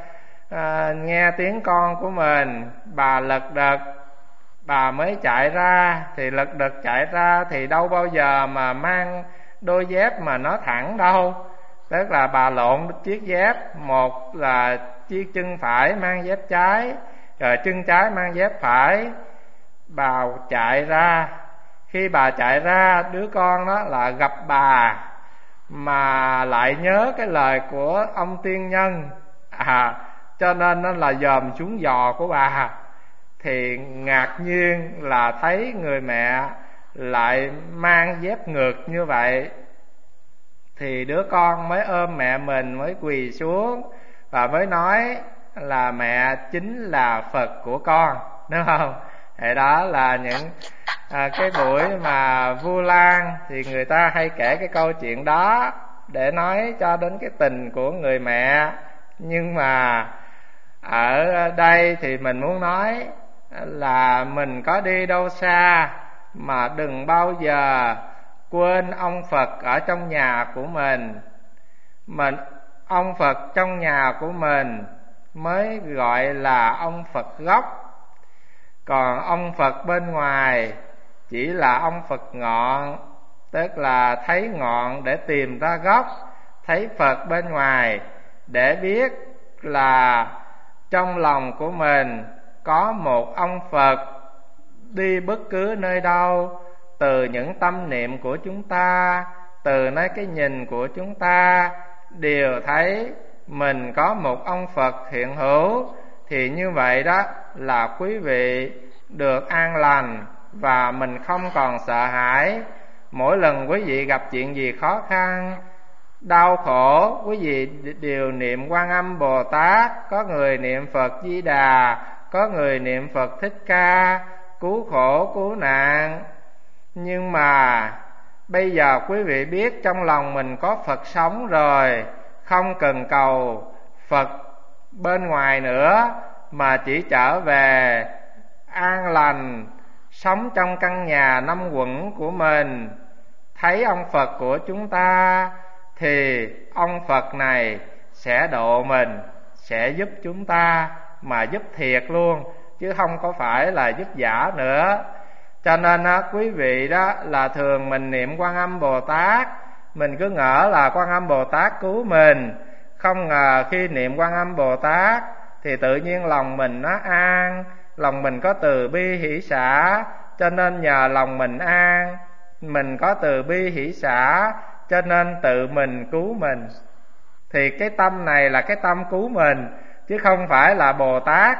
nghe tiếng con của mình. Bà lật đật bà mới chạy ra. Thì lật đật chạy ra thì đâu bao giờ mà mang đôi dép mà nó thẳng đâu. Tức là bà lộn chiếc dép, một là chiếc chân phải mang dép trái, rồi chân trái mang dép phải. Bà chạy ra, khi bà chạy ra, đứa con đó là gặp bà mà lại nhớ cái lời của ông tiên nhân, cho nên nó là dòm xuống giò của bà. Thì ngạc nhiên là thấy người mẹ lại mang dép ngược như vậy. Thì đứa con mới ôm mẹ mình, mới quỳ xuống và mới nói là mẹ chính là Phật của con, đúng không? Thì đó là những cái buổi mà Vu Lan thì người ta hay kể cái câu chuyện đó để nói cho đến cái tình của người mẹ. Nhưng mà ở đây thì mình muốn nói là mình có đi đâu xa mà đừng bao giờ quên ông Phật ở trong nhà của mình. Ông Phật trong nhà của mình mới gọi là ông Phật gốc. Còn ông Phật bên ngoài chỉ là ông Phật ngọn, tức là thấy ngọn để tìm ra gốc. Thấy Phật bên ngoài để biết là trong lòng của mình có một ông Phật. Đi bất cứ nơi đâu, từ những tâm niệm của chúng ta, từ nơi cái nhìn của chúng ta, đều thấy mình có một ông Phật hiện hữu. Thì như vậy đó là quý vị được an lành và mình không còn sợ hãi. Mỗi lần quý vị gặp chuyện gì khó khăn, đau khổ, quý vị đều niệm Quan Âm Bồ Tát. Có người niệm Phật Di Đà, có người niệm Phật Thích Ca, cứu khổ cứu nạn. Nhưng mà bây giờ quý vị biết trong lòng mình có Phật sống rồi, không cần cầu Phật bên ngoài nữa, mà chỉ trở về an lành, sống trong căn nhà 5 quận của mình. Thấy ông Phật của chúng ta thì ông Phật này sẽ độ mình, sẽ giúp chúng ta, mà giúp thiệt luôn. chứ không có phải là giúp giả nữa. Cho nên quý vị đó là thường mình niệm Quan Âm Bồ Tát, mình cứ ngỡ là Quan Âm Bồ Tát cứu mình, không ngờ khi niệm Quan Âm Bồ Tát thì tự nhiên lòng mình nó an, lòng mình có từ bi hỷ xả, cho nên nhờ lòng mình an, mình có từ bi hỷ xả, cho nên tự mình cứu mình. Thì cái tâm này là cái tâm cứu mình, chứ không phải là Bồ Tát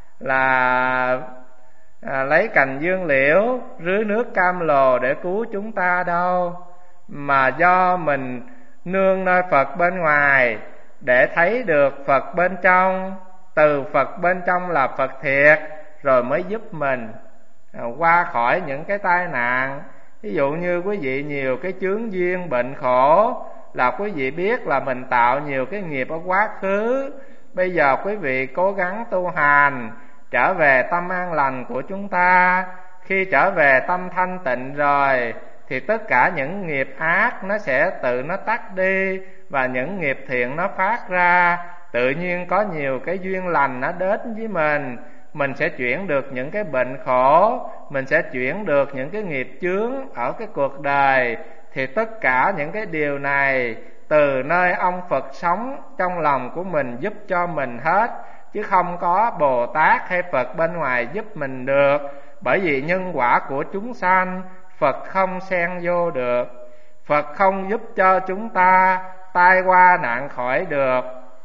là lấy cành dương liễu rưới nước cam lồ để cứu chúng ta đâu, mà do mình nương nơi Phật bên ngoài để thấy được Phật bên trong, từ Phật bên trong là Phật thiệt, rồi mới giúp mình qua khỏi những cái tai nạn. Ví dụ như quý vị nhiều cái chướng duyên bệnh khổ, là quý vị biết là mình tạo nhiều cái nghiệp ở quá khứ. Bây giờ quý vị cố gắng tu hành, trở về tâm an lành của chúng ta. Khi trở về tâm thanh tịnh rồi thì tất cả những nghiệp ác nó sẽ tự nó tắt đi, và những nghiệp thiện nó phát ra. Tự nhiên có nhiều cái duyên lành nó đến với mình sẽ chuyển được những cái bệnh khổ, mình sẽ chuyển được những cái nghiệp chướng ở cái cuộc đời. Thì tất cả những cái điều này từ nơi ông Phật sống trong lòng của mình giúp cho mình hết, chứ không có Bồ Tát hay Phật bên ngoài giúp mình được. Bởi vì nhân quả của chúng sanh Phật không xen vô được, Phật không giúp cho chúng ta tai qua nạn khỏi được.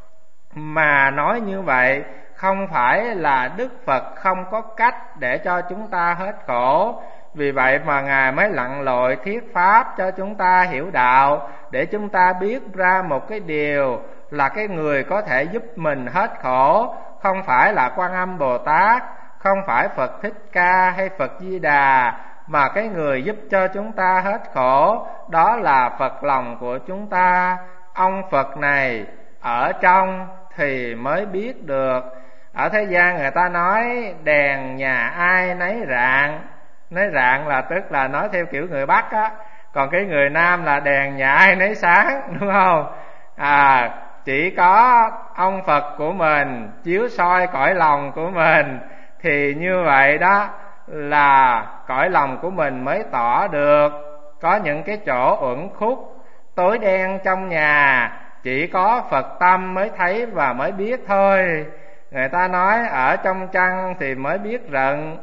Mà nói như vậy không phải là Đức Phật không có cách để cho chúng ta hết khổ. Vì vậy mà Ngài mới lặn lội thuyết pháp cho chúng ta hiểu đạo, để chúng ta biết ra một cái điều là cái người có thể giúp mình hết khổ không phải là Quan Âm Bồ Tát, không phải Phật Thích Ca hay Phật Di Đà, mà cái người giúp cho chúng ta hết khổ đó là Phật lòng của chúng ta. Ông Phật này ở trong thì mới biết được. Ở thế gian người ta nói đèn nhà ai nấy rạng. Nấy rạng là tức là nói theo kiểu người Bắc á, còn cái người Nam là đèn nhà ai nấy sáng, đúng không? Chỉ có ông Phật của mình chiếu soi cõi lòng của mình, thì như vậy đó là cõi lòng của mình mới tỏ được. Có những cái chỗ uẩn khúc tối đen trong nhà, chỉ có Phật tâm mới thấy và mới biết thôi. Người ta nói ở trong trăng thì mới biết rận,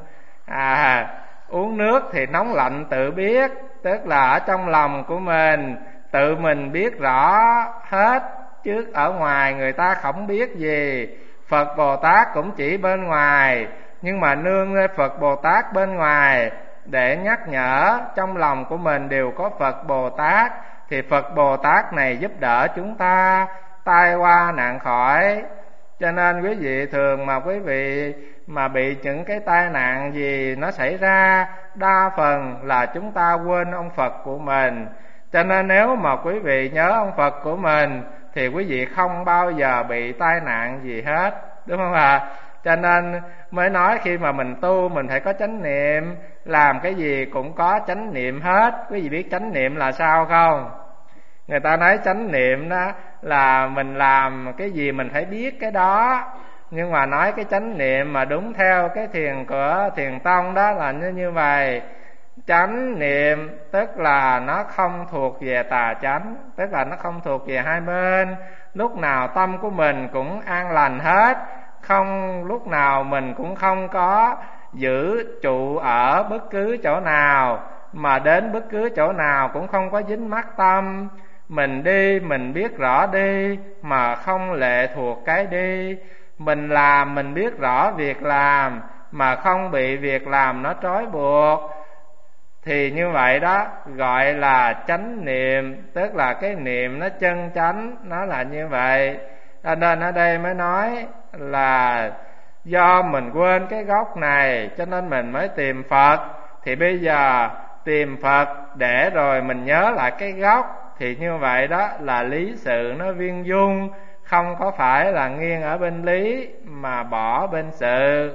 uống nước thì nóng lạnh tự biết. Tức là ở trong lòng của mình tự mình biết rõ hết, chứ ở ngoài người ta không biết gì. Phật Bồ Tát cũng chỉ bên ngoài, nhưng mà nương nơi Phật Bồ Tát bên ngoài để nhắc nhở trong lòng của mình đều có Phật Bồ Tát, thì Phật Bồ Tát này giúp đỡ chúng ta tai qua nạn khỏi. Cho nên quý vị thường mà quý vị mà bị những cái tai nạn gì nó xảy ra, đa phần là chúng ta quên ông Phật của mình. Cho nên nếu mà quý vị nhớ ông Phật của mình thì quý vị không bao giờ bị tai nạn gì hết, đúng không ạ? Cho nên mới nói khi mà mình tu mình phải có chánh niệm, làm cái gì cũng có chánh niệm hết. Quý vị biết chánh niệm là sao không? Người ta nói chánh niệm đó là mình làm cái gì mình phải biết cái đó. Nhưng mà nói cái chánh niệm mà đúng theo cái thiền của Thiền Tông đó là như vậy. Chánh niệm tức là nó không thuộc về tà chánh, tức là nó không thuộc về hai bên. Lúc nào tâm của mình cũng an lành hết, không lúc nào mình cũng không có giữ trụ ở bất cứ chỗ nào, mà đến bất cứ chỗ nào cũng không có dính mắc tâm. Mình đi mình biết rõ đi, mà không lệ thuộc cái đi. Mình làm mình biết rõ việc làm, mà không bị việc làm nó trói buộc. Thì như vậy đó gọi là chánh niệm, tức là cái niệm nó chân chánh, nó là như vậy. Cho nên ở đây mới nói là do mình quên cái gốc này cho nên mình mới tìm Phật. Thì bây giờ tìm Phật để rồi mình nhớ lại cái gốc, thì như vậy đó là lý sự nó viên dung, không có phải là nghiêng ở bên lý mà bỏ bên sự.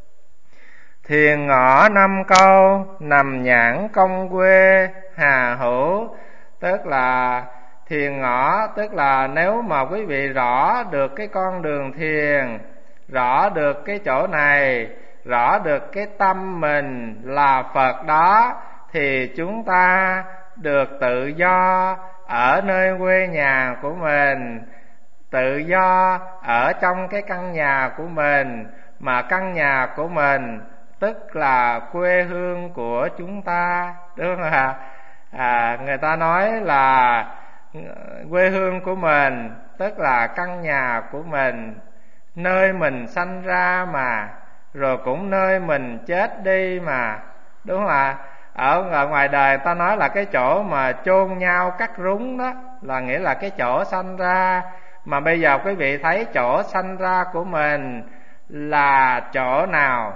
Thiền ngõ năm câu nằm nhãn công quê hà hữu. Tức là thiền ngõ, tức là nếu mà quý vị rõ được cái con đường thiền, rõ được cái chỗ này rõ được cái tâm mình là Phật đó, thì chúng ta được tự do ở nơi quê nhà của mình, tự do ở trong cái căn nhà của mình, mà căn nhà của mình tức là quê hương của chúng ta, đúng không ạ? Người ta nói là quê hương của mình tức là căn nhà của mình, nơi mình sanh ra mà, rồi cũng nơi mình chết đi mà, đúng không ạ? Ở ngoài đời ta nói là cái chỗ mà chôn nhau cắt rúng đó, là nghĩa là cái chỗ sanh ra. Mà bây giờ quý vị thấy chỗ sanh ra của mình là chỗ nào?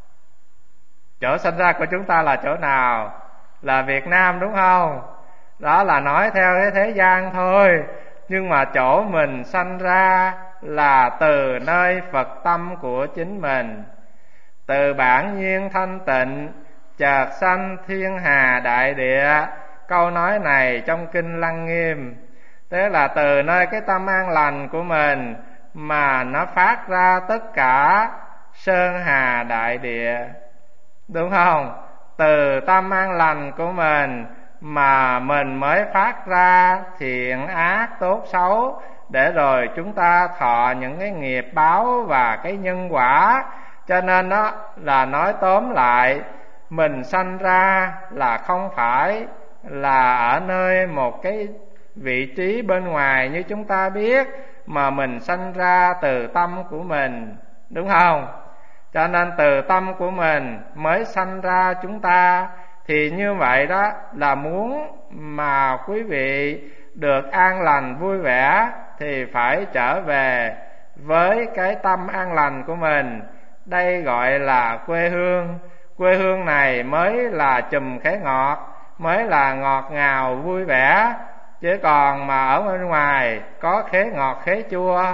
Chỗ sanh ra của chúng ta là chỗ nào? Là Việt Nam, đúng không? Đó là nói theo cái thế gian thôi, nhưng mà chỗ mình sanh ra là từ nơi Phật tâm của chính mình. Từ bản nhiên thanh tịnh chợt sanh thiên hà đại địa. Câu nói này trong kinh Lăng Nghiêm. Tức là từ nơi cái tâm an lành của mình mà nó phát ra tất cả sơn hà đại địa, đúng không? Từ tâm an lành của mình mà mình mới phát ra thiện ác tốt xấu, để rồi chúng ta thọ những cái nghiệp báo và cái nhân quả. Cho nên đó là nói tóm lại, mình sanh ra là không phải là ở nơi một cái vị trí bên ngoài như chúng ta biết, mà mình sanh ra từ tâm của mình, đúng không? Cho nên từ tâm của mình mới sanh ra chúng ta. Thì như vậy đó là muốn mà quý vị được an lành vui vẻ thì phải trở về với cái tâm an lành của mình. Đây gọi là quê hương. Quê hương này mới là chùm khế ngọt, mới là ngọt ngào vui vẻ. Chứ còn mà ở bên ngoài có khế ngọt khế chua,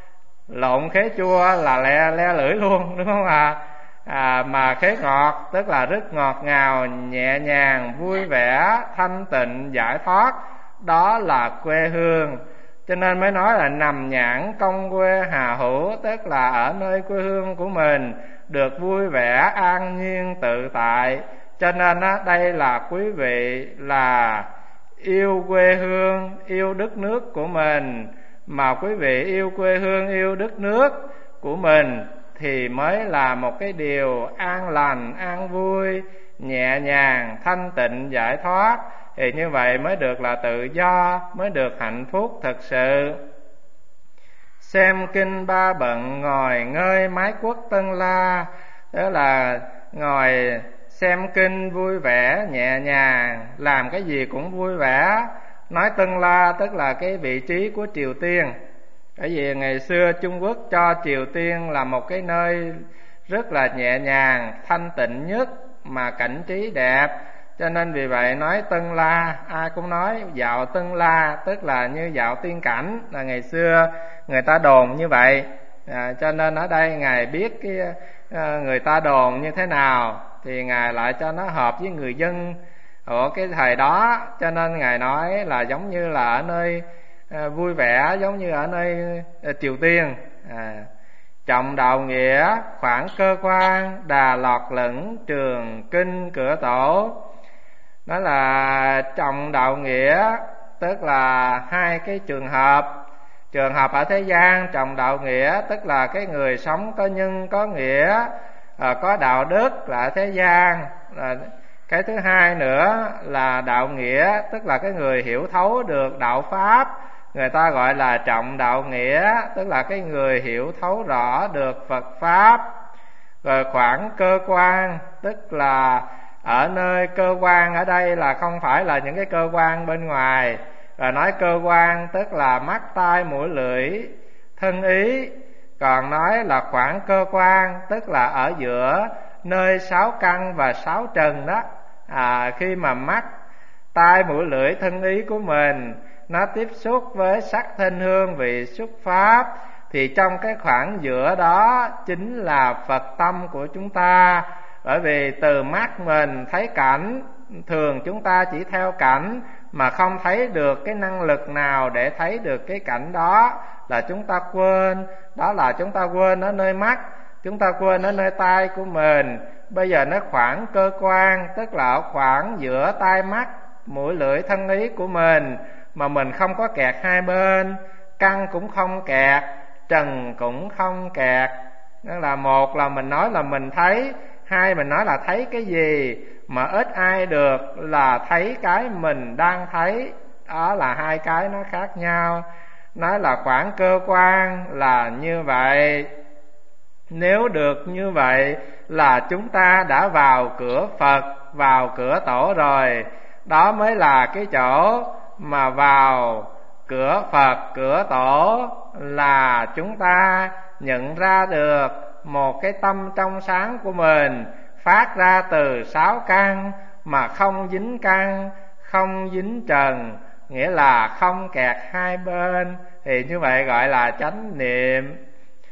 lộn khế chua là le lưỡi luôn, đúng không ạ? Mà khế ngọt tức là rất ngọt ngào, nhẹ nhàng, vui vẻ, thanh tịnh, giải thoát. Đó là quê hương. Cho nên mới nói là nằm nhãn công quê hà hữu, tức là ở nơi quê hương của mình được vui vẻ, an nhiên, tự tại. Cho nên đây là quý vị là yêu quê hương, yêu đất nước của mình. Mà quý vị yêu quê hương, yêu đất nước của mình thì mới là một cái điều an lành, an vui, nhẹ nhàng, thanh tịnh, giải thoát. Thì như vậy mới được là tự do, mới được hạnh phúc thực sự. Xem kinh ba bận ngồi ngơi mái quất Tân La. Đó là ngồi xem kinh vui vẻ, nhẹ nhàng, làm cái gì cũng vui vẻ. Nói Tân La tức là cái vị trí của Triều Tiên. Bởi vì ngày xưa Trung Quốc cho Triều Tiên là một cái nơi rất là nhẹ nhàng, thanh tịnh nhất, mà cảnh trí đẹp. Cho nên vì vậy nói Tân La, ai cũng nói dạo Tân La, tức là như dạo tiên cảnh, là ngày xưa người ta đồn như vậy. Cho nên ở đây Ngài biết cái người ta đồn như thế nào thì Ngài lại cho nó hợp với người dân ở cái thời đó. Cho nên Ngài nói là giống như là ở nơi vui vẻ, giống như ở nơi Triều Tiên. Trọng đạo nghĩa khoảng cơ quan, đà lọt lửng trường kinh cửa tổ. Đó là trọng đạo nghĩa tức là hai cái trường hợp. Trường hợp ở thế gian, trọng đạo nghĩa tức là cái người sống có nhân có nghĩa, có đạo đức là ở thế gian. Cái thứ hai nữa là đạo nghĩa, tức là cái người hiểu thấu được đạo pháp, người ta gọi là trọng đạo nghĩa, tức là cái người hiểu thấu rõ được Phật pháp. Rồi khoảng cơ quan, tức là ở nơi cơ quan ở đây là không phải là những cái cơ quan bên ngoài. Rồi nói cơ quan tức là mắt, tai, mũi, lưỡi, thân ý. Còn nói là khoảng cơ quan tức là ở giữa nơi sáu căn và sáu trần đó. Khi mà mắt, tai, mũi, lưỡi, thân ý của mình nó tiếp xúc với sắc, thanh, hương, vị, xúc, pháp, thì trong cái khoảng giữa đó chính là Phật tâm của chúng ta. Bởi vì từ mắt mình thấy cảnh, thường chúng ta chỉ theo cảnh mà không thấy được cái năng lực nào để thấy được cái cảnh đó, là chúng ta quên. Đó là chúng ta quên ở nơi mắt. Chúng ta quên ở nơi tai của mình. Bây giờ nó khoảng cơ quan, tức là khoảng giữa tai mắt, mũi lưỡi thân ý của mình, mà mình không có kẹt hai bên, căn cũng không kẹt, trần cũng không kẹt. Đó là một là mình nói là mình thấy, hai mình nói là thấy cái gì, mà ít ai được là thấy cái mình đang thấy. Đó là hai cái nó khác nhau. Nói là khoảng cơ quan là như vậy. Nếu được như vậy là chúng ta đã vào cửa Phật, vào cửa Tổ rồi. Đó mới là cái chỗ mà vào cửa Phật, cửa Tổ là chúng ta nhận ra được một cái tâm trong sáng của mình phát ra từ sáu căn mà không dính căn, không dính trần, nghĩa là không kẹt hai bên. Thì như vậy gọi là chánh niệm.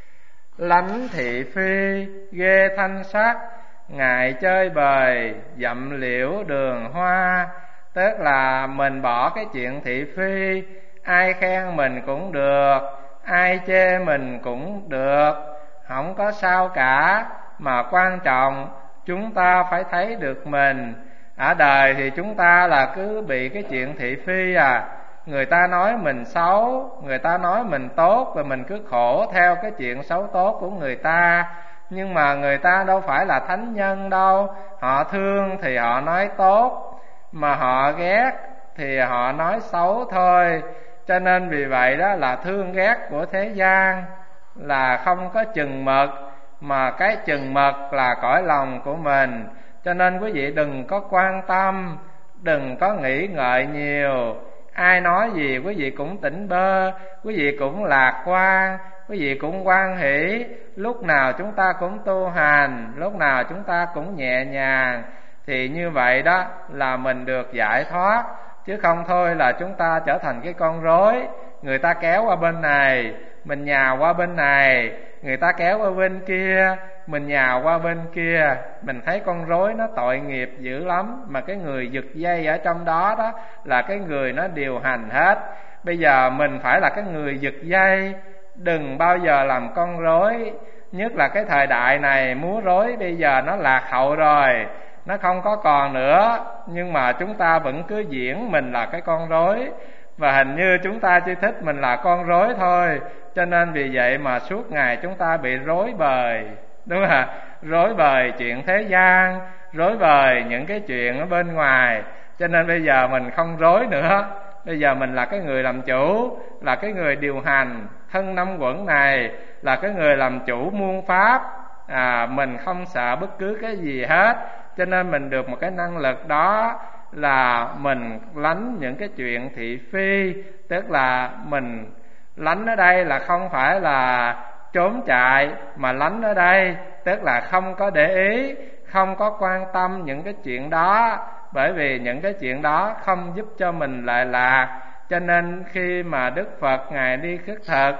Lánh thị phi ghê thanh sắc, ngại chơi bời dặm liễu đường hoa. Tức là mình bỏ cái chuyện thị phi, ai khen mình cũng được, ai chê mình cũng được, không có sao cả. Mà quan trọng chúng ta phải thấy được mình. Ở đời thì chúng ta là cứ bị cái chuyện thị phi người ta nói mình xấu, người ta nói mình tốt, rồi mình cứ khổ theo cái chuyện xấu tốt của người ta. Nhưng mà người ta đâu phải là thánh nhân đâu. Họ thương thì họ nói tốt, mà họ ghét thì họ nói xấu thôi. Cho nên vì vậy đó là thương ghét của thế gian là không có chừng mực, mà cái chừng mực là cõi lòng của mình. Cho nên quý vị đừng có quan tâm, đừng có nghĩ ngợi nhiều. Ai nói gì quý vị cũng tỉnh bơ, quý vị cũng lạc quan, quý vị cũng hoan hỷ. Lúc nào chúng ta cũng tu hành, lúc nào chúng ta cũng nhẹ nhàng. Thì như vậy đó là mình được giải thoát. Chứ không thôi là chúng ta trở thành cái con rối. Người ta kéo qua bên này, mình nhào qua bên này. Người ta kéo qua bên kia, mình nhào qua bên kia. Mình thấy con rối nó tội nghiệp dữ lắm. Mà cái người giật dây ở trong đó đó là cái người nó điều hành hết. Bây giờ mình phải là cái người giật dây, đừng bao giờ làm con rối. Nhất là cái thời đại này, múa rối bây giờ nó lạc hậu rồi, nó không có còn nữa. Nhưng mà chúng ta vẫn cứ diễn mình là cái con rối, và hình như chúng ta chỉ thích mình là con rối thôi. Cho nên vì vậy mà suốt ngày chúng ta bị rối bời, đúng không ạ? Rối bời chuyện thế gian, rối bời những cái chuyện ở bên ngoài. Cho nên bây giờ mình không rối nữa. Bây giờ mình là cái người làm chủ, là cái người điều hành thân năm quẩn này, là cái người làm chủ muôn pháp. Mình không sợ bất cứ cái gì hết. Cho nên mình được một cái năng lực đó là mình lánh những cái chuyện thị phi. Tức là mình lánh ở đây là không phải là trốn chạy, mà lánh ở đây tức là không có để ý, không có quan tâm những cái chuyện đó. Bởi vì những cái chuyện đó không giúp cho mình lại lạc. Cho nên khi mà Đức Phật Ngài đi khất thực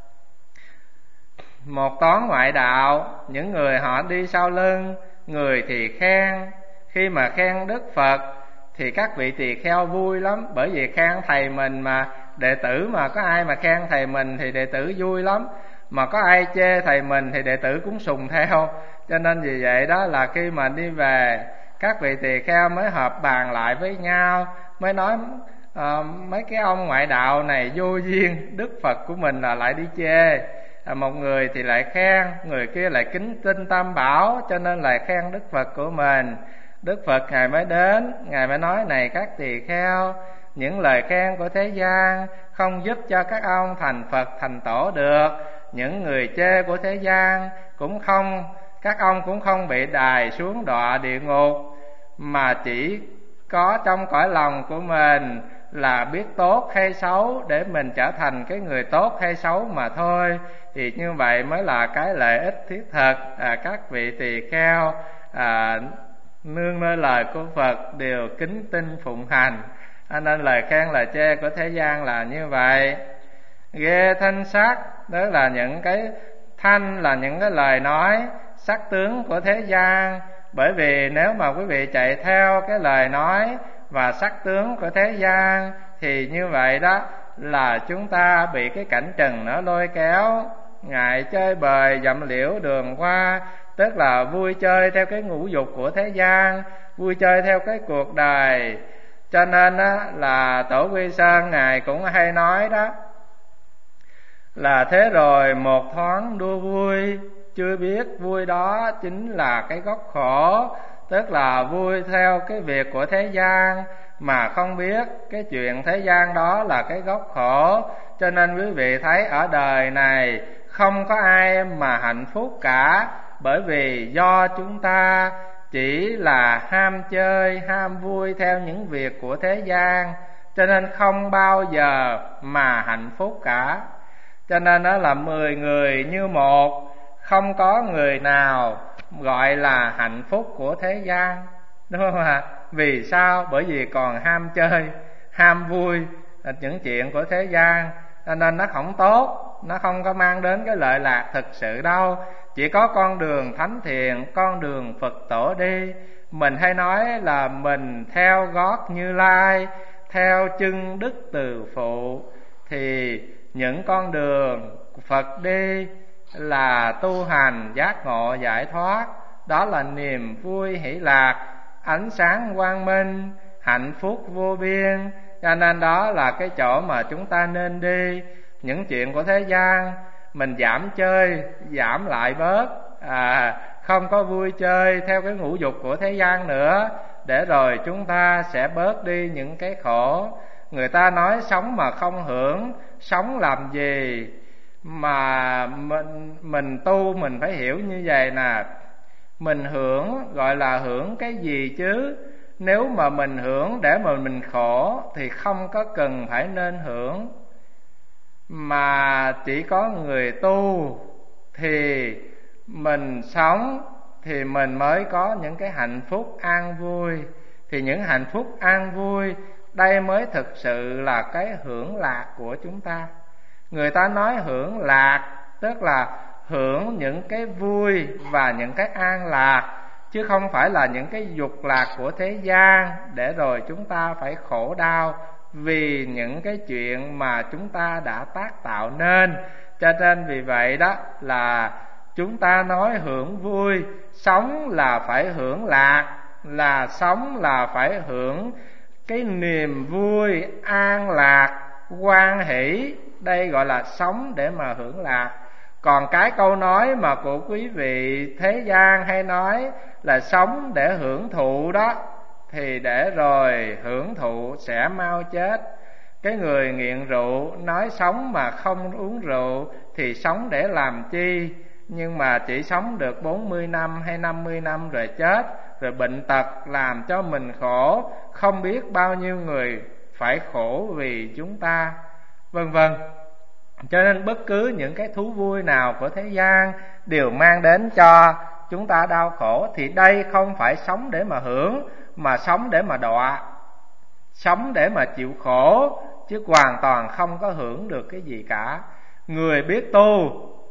một toán ngoại đạo, những người họ đi sau lưng, người thì khen. Khi mà khen Đức Phật thì các vị tỳ kheo vui lắm. Bởi vì khen thầy mình mà, đệ tử mà có ai mà khen thầy mình thì đệ tử vui lắm. Mà có ai chê thầy mình thì đệ tử cũng sùng theo. Cho nên vì vậy đó là khi mà đi về, các vị tỳ kheo mới họp bàn lại với nhau, mới nói mấy cái ông ngoại đạo này vô duyên, Đức Phật của mình là lại đi chê. Một người thì lại khen, người kia lại kính tin Tam Bảo, cho nên lại khen Đức Phật của mình. Đức Phật Ngài mới đến, Ngài mới nói: này các tỳ kheo, những lời khen của thế gian không giúp cho các ông thành Phật thành Tổ được. Những người chê của thế gian cũng không, các ông cũng không bị đày xuống đọa địa ngục, mà chỉ có trong cõi lòng của mình là biết tốt hay xấu để mình trở thành cái người tốt hay xấu mà thôi. Thì như vậy mới là cái lợi ích thiết thực. Các vị tỳ kheo nương nơi lời của Phật đều kính tin phụng hành. Nên lời khen lời chê của thế gian là như vậy. Ghê thanh sắc, đó là những cái thanh, là những cái lời nói sắc tướng của thế gian. Bởi vì nếu mà quý vị chạy theo cái lời nói và sắc tướng của thế gian thì như vậy đó là chúng ta bị cái cảnh trần nó lôi kéo. Ngài chơi bời dặm liễu đường qua, tức là vui chơi theo cái ngũ dục của thế gian, vui chơi theo cái cuộc đời. Cho nên á, là Tổ Quy Sơn Ngài cũng hay nói đó, là thế rồi một thoáng đua vui, chưa biết vui đó chính là cái gốc khổ. Tức là vui theo cái việc của thế gian mà không biết cái chuyện thế gian đó là cái gốc khổ. Cho nên quý vị thấy ở đời này không có ai mà hạnh phúc cả, bởi vì do chúng ta chỉ là ham chơi, ham vui theo những việc của thế gian, cho nên không bao giờ mà hạnh phúc cả. Cho nên đó là 10 người như một, không có người nào gọi là hạnh phúc của thế gian, đúng không ạ? Vì sao? Bởi vì còn ham chơi, ham vui những chuyện của thế gian, cho nên nó không tốt, nó không có mang đến cái lợi lạc thực sự đâu. Chỉ có con đường thánh thiện, con đường Phật tổ đi. Mình hay nói là mình theo gót Như Lai, theo chân Đức Từ Phụ, thì những con đường Phật đi là tu hành giác ngộ giải thoát. Đó là niềm vui hỷ lạc, ánh sáng quang minh, hạnh phúc vô biên. Cho nên đó là cái chỗ mà chúng ta nên đi. Những chuyện của thế gian mình giảm chơi, giảm lại bớt, không có vui chơi theo cái ngũ dục của thế gian nữa, để rồi chúng ta sẽ bớt đi những cái khổ. Người ta nói sống mà không hưởng, sống làm gì? Mà mình tu mình phải hiểu như vậy nè. Mình hưởng gọi là hưởng cái gì chứ? Nếu mà mình hưởng để mà mình khổ thì không có cần phải nên hưởng. Mà chỉ có người tu thì mình sống thì mình mới có những cái hạnh phúc an vui. Thì những hạnh phúc an vui đây mới thực sự là cái hưởng lạc của chúng ta. Người ta nói hưởng lạc tức là hưởng những cái vui và những cái an lạc, chứ không phải là những cái dục lạc của thế gian để rồi chúng ta phải khổ đau vì những cái chuyện mà chúng ta đã tác tạo nên. Cho nên vì vậy đó là chúng ta nói hưởng vui, sống là phải hưởng lạc, là sống là phải hưởng cái niềm vui an lạc hoan hỷ. Đây gọi là sống để mà hưởng lạc. Còn cái câu nói mà của quý vị thế gian hay nói là sống để hưởng thụ đó, thì để rồi hưởng thụ sẽ mau chết. Cái người nghiện rượu nói sống mà không uống rượu thì sống để làm chi? Nhưng mà chỉ sống được 40 năm hay 50 năm rồi chết, rồi bệnh tật làm cho mình khổ. Không biết bao nhiêu người phải khổ vì chúng ta, vân vân. Cho nên bất cứ những cái thú vui nào của thế gian đều mang đến cho chúng ta đau khổ. Thì đây không phải sống để mà hưởng, mà sống để mà đọa, sống để mà chịu khổ, chứ hoàn toàn không có hưởng được cái gì cả. Người biết tu,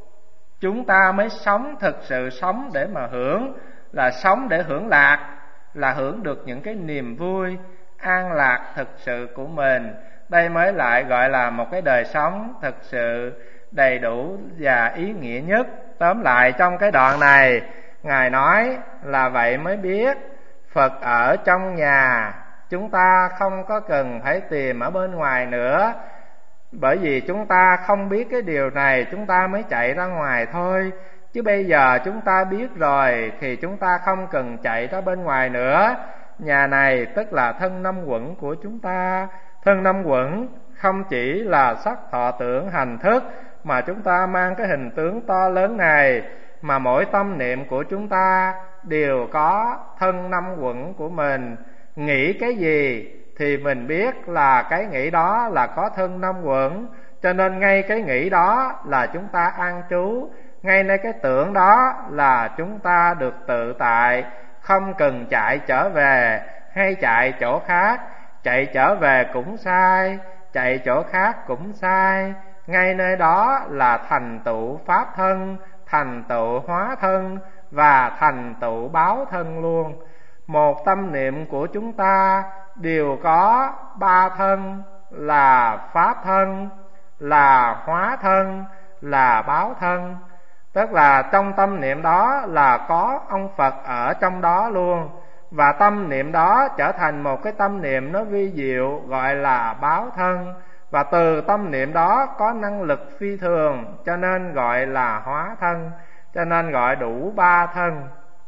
chúng ta mới sống thực sự sống để mà hưởng, là sống để hưởng lạc, là hưởng được những cái niềm vui an lạc thực sự của mình. Đây mới lại gọi là một cái đời sống thực sự đầy đủ và ý nghĩa nhất. Tóm lại trong cái đoạn này, Ngài nói là vậy mới biết Phật ở trong nhà, chúng ta không có cần phải tìm ở bên ngoài nữa. Bởi vì chúng ta không biết cái điều này, chúng ta mới chạy ra ngoài thôi. Chứ bây giờ chúng ta biết rồi thì chúng ta không cần chạy ra bên ngoài nữa. Nhà này tức là thân năm uẩn của chúng ta. Thân năm uẩn không chỉ là sắc thọ tưởng hành thức, mà chúng ta mang cái hình tướng to lớn này, mà mỗi tâm niệm của chúng ta đều có thân năm uẩn của mình. Nghĩ cái gì thì mình biết là cái nghĩ đó là có thân năm uẩn. Cho nên ngay cái nghĩ đó là chúng ta an trú, ngay nơi cái tưởng đó là chúng ta được tự tại, không cần chạy trở về hay chạy chỗ khác. Chạy trở về cũng sai, chạy chỗ khác cũng sai. Ngay nơi đó là thành tựu pháp thân, thành tựu hóa thân và thành tựu báo thân luôn. Một tâm niệm của chúng ta đều có ba thân, là pháp thân, là hóa thân, là báo thân. Tức là trong tâm niệm đó là có ông Phật ở trong đó luôn, và tâm niệm đó trở thành một cái tâm niệm nó vi diệu gọi là báo thân. Và từ tâm niệm đó có năng lực phi thường cho nên gọi là hóa thân, cho nên gọi đủ ba thân.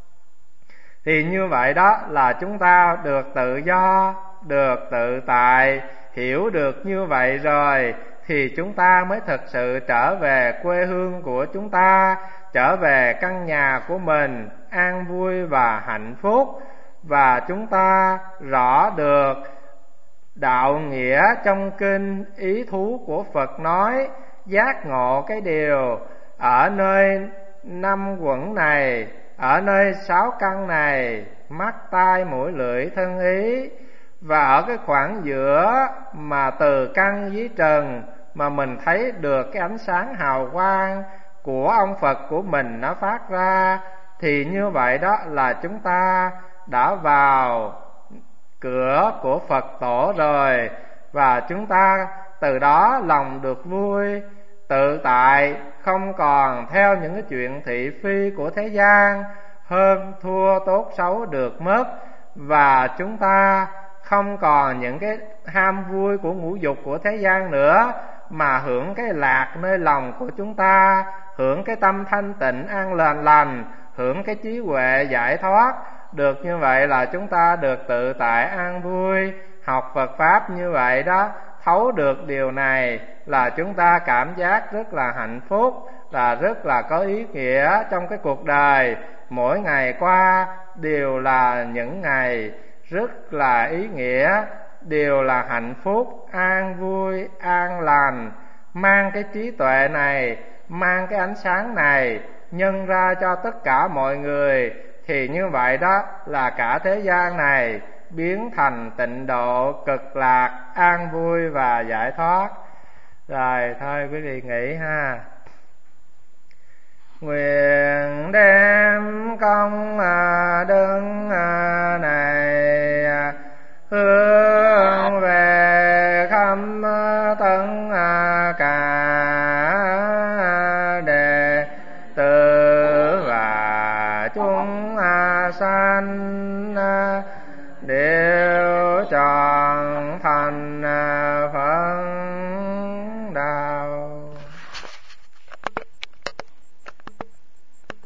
Thì như vậy đó là chúng ta được tự do, được tự tại. Hiểu được như vậy rồi thì chúng ta mới thực sự trở về quê hương của chúng ta, trở về căn nhà của mình an vui và hạnh phúc. Và chúng ta rõ được đạo nghĩa trong kinh ý thú của Phật nói, giác ngộ cái điều ở nơi năm quẩn này, ở nơi sáu căn này, mắt tai mũi lưỡi thân ý. Và ở cái khoảng giữa mà từ căn với trần mà mình thấy được cái ánh sáng hào quang của ông Phật của mình nó phát ra, thì như vậy đó là chúng ta đã vào cửa của Phật tổ rồi. Và chúng ta từ đó lòng được vui, tự tại, không còn theo những cái chuyện thị phi của thế gian, hơn thua tốt xấu được mất. Và chúng ta không còn những cái ham vui của ngũ dục của thế gian nữa, mà hưởng cái lạc nơi lòng của chúng ta, hưởng cái tâm thanh tịnh an lành, hưởng cái trí huệ giải thoát. Được như vậy là chúng ta được tự tại an vui. Học Phật Pháp như vậy đó, thấu được điều này là chúng ta cảm giác rất là hạnh phúc, là rất là có ý nghĩa trong cái cuộc đời. Mỗi ngày qua đều là những ngày rất là ý nghĩa, đều là hạnh phúc, an vui, an lành. Mang cái trí tuệ này, mang cái ánh sáng này nhân ra cho tất cả mọi người, thì như vậy đó là cả thế gian này biến thành tịnh độ, cực lạc, an vui và giải thoát. Rồi thôi quý vị nghĩ ha. Nguyện đem công đức này hướng về khắp tất cả đệ tử và chúng sanh đều trọn thành